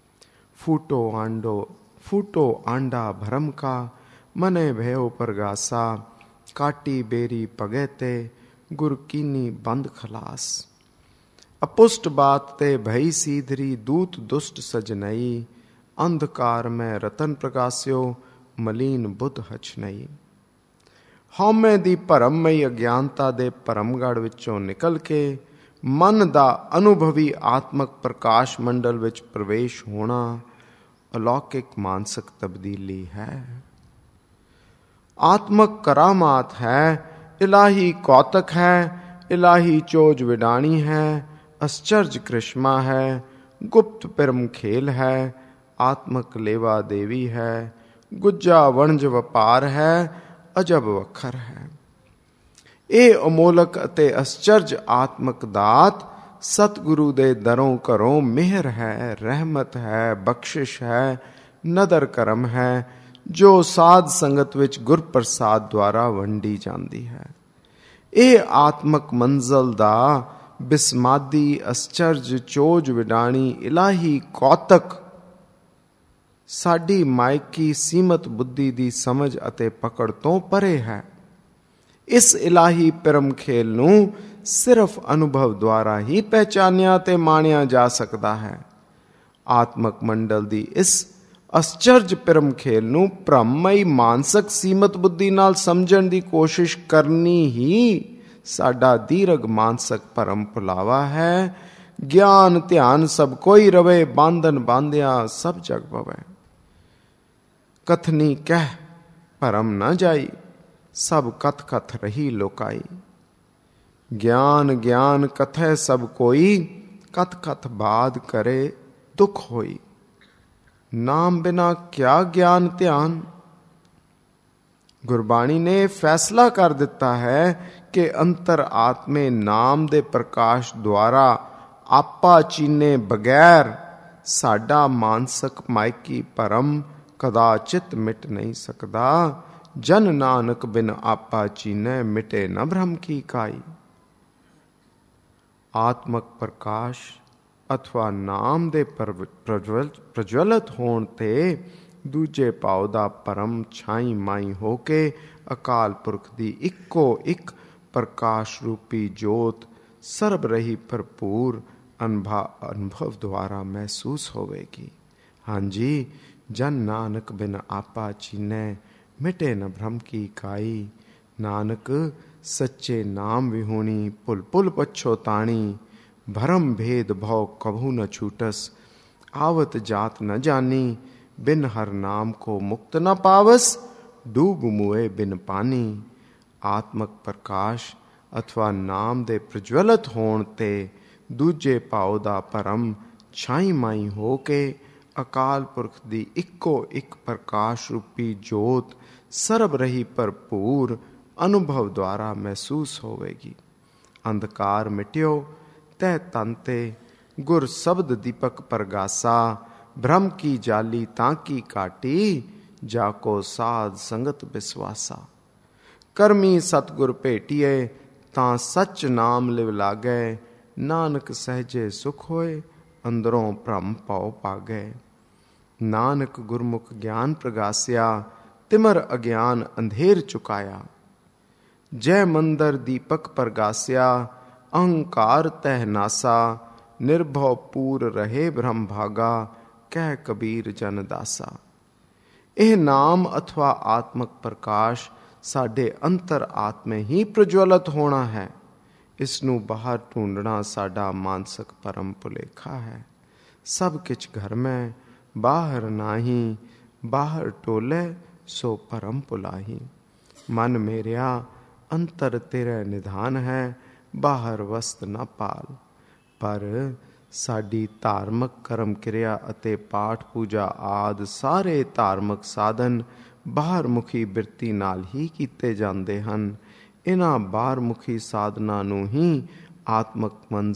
ਫੂਟੋ ਆਂਡਾ ਭਰਮ ਕਾ। ਮਨੇ ਭਇਓ ਪਰਗਾਸਾ। ਕਾਟੀ ਬੇਰੀ ਭਗੇ ਤੇ। ਗੁਰ ਕੀਨੀ ਬੰਦ ਖਲਾਸ। ਅਪੁਸ਼ਟ ਬਾਤ ਤੇ ਭਈ ਸੀਧਰੀ। ਦੂਤ ਦੁਸ਼ਟ ਸਜਨਈ। ਅੰਧਕਾਰ ਮੈਂ ਰਤਨ ਪ੍ਰਕਾਸਿਓ। ਮਲੀਨ ਬੁੱਧ ਹਛਨਈ। ਹਉਮੈ ਦੀ ਭਰਮਮਈ ਅਗਿਆਨਤਾ ਦੇ ਭਰਮਗੜ ਵਿੱਚੋਂ ਨਿਕਲ ਕੇ ਮਨ ਦਾ ਅਨੁਭਵੀ ਆਤਮਕ ਪ੍ਰਕਾਸ਼ ਮੰਡਲ ਵਿੱਚ ਪ੍ਰਵੇਸ਼ ਹੋਣਾ ਅਲੌਕਿਕ ਮਾਨਸਿਕ ਤਬਦੀਲੀ ਹੈ। ਆਤਮਕ ਕਰਾਮਾਤ ਹੈ। ਇਲਾਹੀ ਕੌਤਕ ਹੈ। ਇਲਾਹੀ ਚੋਜ ਵਿਡਾਣੀ ਹੈ। ਅਸਚਰਜ ਕ੍ਰਿਸ਼ਮਾ ਹੈ। ਗੁਪਤ ਪਿਰਮ ਖੇਲ ਹੈ। ਆਤਮਕ ਲੇਵਾ ਦੇਵੀ ਹੈ। ਗੁੱਜਾ ਵਣਜ ਵਪਾਰ ਹੈ। ਅਜਬ ਵੱਖਰ ਹੈ। ਇਹ ਅਮੋਲਕ ਅਤੇ ਅਸਚਰਜ ਆਤਮਕ ਦਾਤ ਸਤਿਗੁਰੂ ਦੇ ਦਰੋਂ ਘਰੋਂ ਮਿਹਰ ਹੈ, ਰਹਿਮਤ ਹੈ, ਬਖਸ਼ਿਸ਼ ਹੈ, ਨਦਰ ਕਰਮ ਹੈ, ਜੋ ਸਾਧ ਸੰਗਤ ਵਿੱਚ ਗੁਰਪ੍ਰਸਾਦ ਦੁਆਰਾ ਵੰਡੀ ਜਾਂਦੀ ਹੈ। ਇਹ ਆਤਮਕ ਮੰਜ਼ਲ ਦਾ ਬਿਸਮਾਦੀ ਅਸਚਰਜ ਚੋਜ ਵਿਡਾਣੀ ਇਲਾਹੀ ਕੌਤਕ ਸਾਡੀ ਮਾਇਕੀ ਸੀਮਤ ਬੁੱਧੀ ਦੀ ਸਮਝ ਅਤੇ ਪਕੜ ਤੋਂ ਪਰੇ ਹੈ। ਇਸ ਇਲਾਹੀ ਪਿਰਮ ਖੇਲ ਨੂੰ ਸਿਰਫ ਅਨੁਭਵ ਦੁਆਰਾ ਹੀ ਪਹਿਚਾਨਿਆ ਤੇ ਮਾਣਿਆ ਜਾ ਸਕਦਾ ਹੈ। ਆਤਮਕ ਮੰਡਲ ਦੀ ਇਸ ਅਸਚਰਜ ਪਿਰਮ ਖੇਲ ਨੂੰ ਭ੍ਰਮਮਈ ਮਾਨਸਿਕ ਸੀਮਤ ਬੁੱਧੀ ਨਾਲ ਸਮਝਣ ਦੀ ਕੋਸ਼ਿਸ਼ ਕਰਨੀ ਹੀ ਸਾਡਾ ਦੀਰਘ ਮਾਨਸਿਕ ਭਰਮ ਭੁਲਾਵਾ ਹੈ। ਗਿਆਨ ਧਿਆਨ ਸਭ ਕੋਈ ਰਵੇ। ਬਾਂਧਨ ਬਾਂਧਿਆ ਸਭ ਜਗ ਪਵੈ। ਕਥਨੀ ਕਹਿ ਭਰਮ ਨਾ ਜਾਈ। ਸਭ ਕਥ ਕਥ ਰਹੀ ਲੋਕਾਈ। ਗਿਆਨ ਗਿਆਨ ਕਥੈ ਸਭ ਕੋਈ। ਕਥ ਕਥ ਬਾਦ ਕਰੇ ਦੁਖ ਹੋਈ। ਨਾਮ ਬਿਨਾ ਕਿਆ ਗਿਆਨ ਧਿਆਨ। ਗੁਰਬਾਣੀ ਨੇ ਫੈਸਲਾ ਕਰ ਦਿੱਤਾ ਹੈ ਕਿ ਅੰਤਰ ਆਤਮੇ ਨਾਮ ਦੇ ਪ੍ਰਕਾਸ਼ ਦੁਆਰਾ ਆਪਾ ਚੀਨੇ ਬਗੈਰ ਸਾਡਾ ਮਾਨਸਿਕ ਮਾਇਕੀ ਭਰਮ ਕਦਾਚਿਤ ਮਿਟ ਨਹੀਂ ਸਕਦਾ। ਜਨ ਨਾਨਕ ਬਿਨ ਆਪਾ ਚੀਨੈ ਮਿਟੇ ਨ ਭ੍ਰਮ ਕੀ ਕਾਈ। ਆਤਮਕ ਪ੍ਰਕਾਸ਼ ਅਥਵਾ ਨਾਮ ਦੇ ਪ੍ਰਜਵਲਿਤ ਹੋਣ ਤੇ ਦੂਜੇ ਭਾਵ ਦਾ ਭਰਮ ਛਾਈ ਮਾਈ ਹੋ ਕੇ ਅਕਾਲ ਪੁਰਖ ਦੀ ਇੱਕੋ ਇੱਕ ਪ੍ਰਕਾਸ਼ ਰੂਪੀ ਜੋਤ ਸਰਬ ਰਹੀ ਭਰਪੂਰ ਅਨੁਭਵ ਦੁਆਰਾ ਮਹਿਸੂਸ ਹੋਵੇਗੀ। ਹਾਂਜੀ, ਜਨ ਨਾਨਕ ਬਿਨ ਆਪਾ ਚੀਨੈ ਮਿਟੇ ਨ ਭ੍ਰਮ ਕੀ ਕਾਈ। ਨਾਨਕ ਸੱਚੇ ਨਾਮ ਵਿਹੋਣੀ ਭੁਲ ਭੁਲ ਪਛੋਤਾਣੀ। ਭਰਮ ਭੇਦ ਭਉ ਕਭੂ ਨ ਛੂਟਸ। आवत जात न जानी, बिन हर नाम को मुक्त न पावस, डूब मुए बिन पानी। ਆਤਮਕ ਪ੍ਰਕਾਸ਼ ਅਥਵਾ ਨਾਮ ਦੇ ਪ੍ਰਜਵਲਿਤ ਹੋਣ ਤੇ ਦੂਜੇ ਭਾਵ ਦਾ ਭਰਮ ਛਾਈ ਮਾਈ ਹੋ ਕੇ ਅਕਾਲ ਪੁਰਖ ਦੀ ਇੱਕੋ ਇੱਕ ਪ੍ਰਕਾਸ਼ ਰੂਪੀ ਜੋਤ ਸਰਬ ਰਹੀ ਭਰਪੂਰ ਅਨੁਭਵ ਦੁਆਰਾ ਮਹਿਸੂਸ ਹੋਵੇਗੀ। ਅੰਧਕਾਰ ਮਿਟਿਓ ਤੈ ਤਨ ਤੇ ਗੁਰ ਸ਼ਬਦ ਦੀਪਕ ਪ੍ਰਗਾਸਾ, ਭ੍ਰਮ ਕੀ ਜਾਲੀ ਤਾਂ ਕੀ ਕਾਟੀ, ਜਾ ਕੋ ਸਾਧ ਸੰਗਤ ਵਿਸਵਾਸਾ। ਕਰਮੀ ਸਤਿਗੁਰ ਭੇਟੀਏ ਤਾਂ ਸੱਚ ਨਾਮ ਲਿਵ ਲਾਗੈ, ਨਾਨਕ ਸਹਿਜੇ ਸੁਖ ਹੋਏ ਅੰਦਰੋਂ ਭ੍ਰਮ ਭਉ ਭਾਗੈ। ਨਾਨਕ ਗੁਰਮੁਖ ਗਿਆਨ ਪ੍ਰਗਾਸਿਆ, ਤਿਮਰ ਅਗਿਆਨ ਅੰਧੇਰ ਚੁਕਾਇਆ। ਜੈ ਮੰਦਰ ਦੀਪਕ ਪ੍ਰਗਾਸਿਆ, ਅਹੰਕਾਰ ਤਹਿ ਨਾਸਾ। ਨਿਰਭਉ ਪੂਰ ਰਹੇ ਬ੍ਰਹਮ ਭਾਗਾ, ਕਹਿ ਕਬੀਰ ਜਨ ਦਾਸਾ। ਇਹ ਨਾਮ ਅਥਵਾ ਆਤਮਕ ਪ੍ਰਕਾਸ਼ ਸਾਡੇ ਅੰਤਰ ਆਤਮੇ ਹੀ ਪ੍ਰਜਵਲਿਤ ਹੋਣਾ ਹੈ। ਇਸ ਨੂੰ ਬਾਹਰ ਢੂੰਡਣਾ ਸਾਡਾ ਮਾਨਸਿਕ ਪਰਮ ਭੁਲੇਖਾ ਹੈ। ਸਭ ਕਿਛ ਘਰ ਮੈਂ ਬਾਹਰ ਨਾਹੀ, ਬਾਹਰ ਟੋਲੇ ਸੋ ਪਰਮ ਭੁਲਾਹੀ। ਮਨ ਮੇਰਿਆ ਅੰਤਰ ਤੇਰੇ ਨਿਧਾਨ ਹੈ, ਬਾਹਰ ਵਸਤ ਨਾ ਪਾਲ। ਪਰ ਸਾਡੀ ਧਾਰਮਿਕ ਕਰਮ ਕਿਰਿਆ ਅਤੇ ਪਾਠ ਪੂਜਾ ਆਦਿ ਸਾਰੇ ਧਾਰਮਿਕ ਸਾਧਨ ਬਾਹਰਮੁਖੀ ਬਿਰਤੀ ਨਾਲ ਹੀ ਕੀਤੇ ਜਾਂਦੇ ਹਨ। ਇਹਨਾਂ ਬਾਹਰਮੁਖੀ ਸਾਧਨਾਂ ਨੂੰ ਹੀ ਆਤਮਕ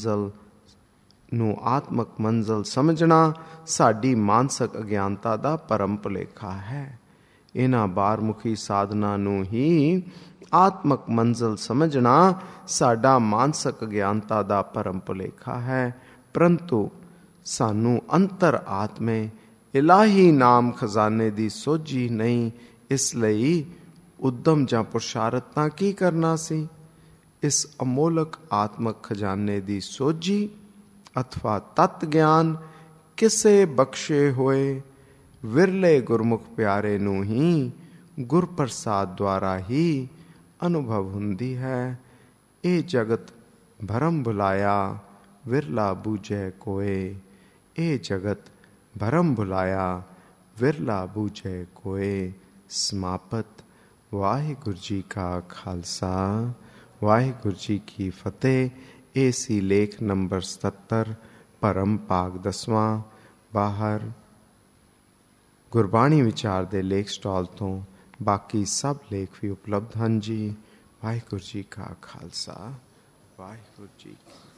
ਮੰਜ਼ਲ ਸਮਝਣਾ ਸਾਡੀ ਮਾਨਸਿਕ ਅਗਿਆਨਤਾ ਦਾ ਪਰਮ ਭੁਲੇਖਾ ਹੈ। ਇਹਨਾਂ ਬਾਹਰਮੁਖੀ ਸਾਧਨਾਂ ਨੂੰ ਹੀ ਆਤਮਕ ਮੰਜ਼ਲ ਸਮਝਣਾ ਸਾਡਾ ਮਾਨਸਿਕ ਅਗਿਆਨਤਾ ਦਾ ਪਰਮ ਭੁਲੇਖਾ ਹੈ। ਪਰੰਤੂ ਸਾਨੂੰ ਅੰਤਰ ਆਤਮੇ ਇਲਾਹੀ ਨਾਮ ਖਜ਼ਾਨੇ ਦੀ ਸੋਝੀ ਨਹੀਂ। ਇਸ ਲਈ ਉਦਮ ਜਾਂ ਪੁਰਸ਼ਾਰਥ ਤਾਂ ਕੀ ਕਰਨਾ ਸੀ? ਇਸ ਅਮੋਲਕ ਆਤਮਕ ਖਜ਼ਾਨੇ ਦੀ ਸੋਝੀ ਅਥਵਾ ਤਤ ਗਿਆਨ ਕਿਸੇ ਬਖਸ਼ੇ ਹੋਏ ਵਿਰਲੇ ਗੁਰਮੁਖ ਪਿਆਰੇ ਨੂੰ ਹੀ ਗੁਰ ਪ੍ਰਸਾਦ ਦੁਆਰਾ ਹੀ ਅਨੁਭਵ ਹੁੰਦੀ ਹੈ। ਇਹ ਜਗਤ ਭਰਮ ਭੁਲਾਇਆ, ਵਿਰਲਾ ਬੂਝੈ ਕੋਏ। ਇਹ ਜਗਤ ਭਰਮ ਭੁਲਾਇਆ, ਵਿਰਲਾ ਬੂਝੈ ਕੋਏ। ਸਮਾਪਤ। ਵਾਹਿਗੁਰੂ ਜੀ ਕਾ ਖਾਲਸਾ, ਵਾਹਿਗੁਰੂ ਜੀ ਕੀ ਫਤਿਹ। ਇਹ ਸੀ ਲੇਖ ਨੰਬਰ 77, ਭਰਮ ਭਾਗ 10ਵਾਂ। ਬਾਹਰ ਗੁਰਬਾਣੀ ਵਿਚਾਰ ਦੇ ਲੇਖ ਸਟਾਲ ਤੋਂ ਬਾਕੀ ਸਭ ਲੇਖ ਵੀ ਉਪਲਬਧ ਹਨ ਜੀ। ਵਾਹਿਗੁਰੂ ਜੀ ਕਾ ਖਾਲਸਾ, ਵਾਹਿਗੁਰੂ ਜੀ ਕੀ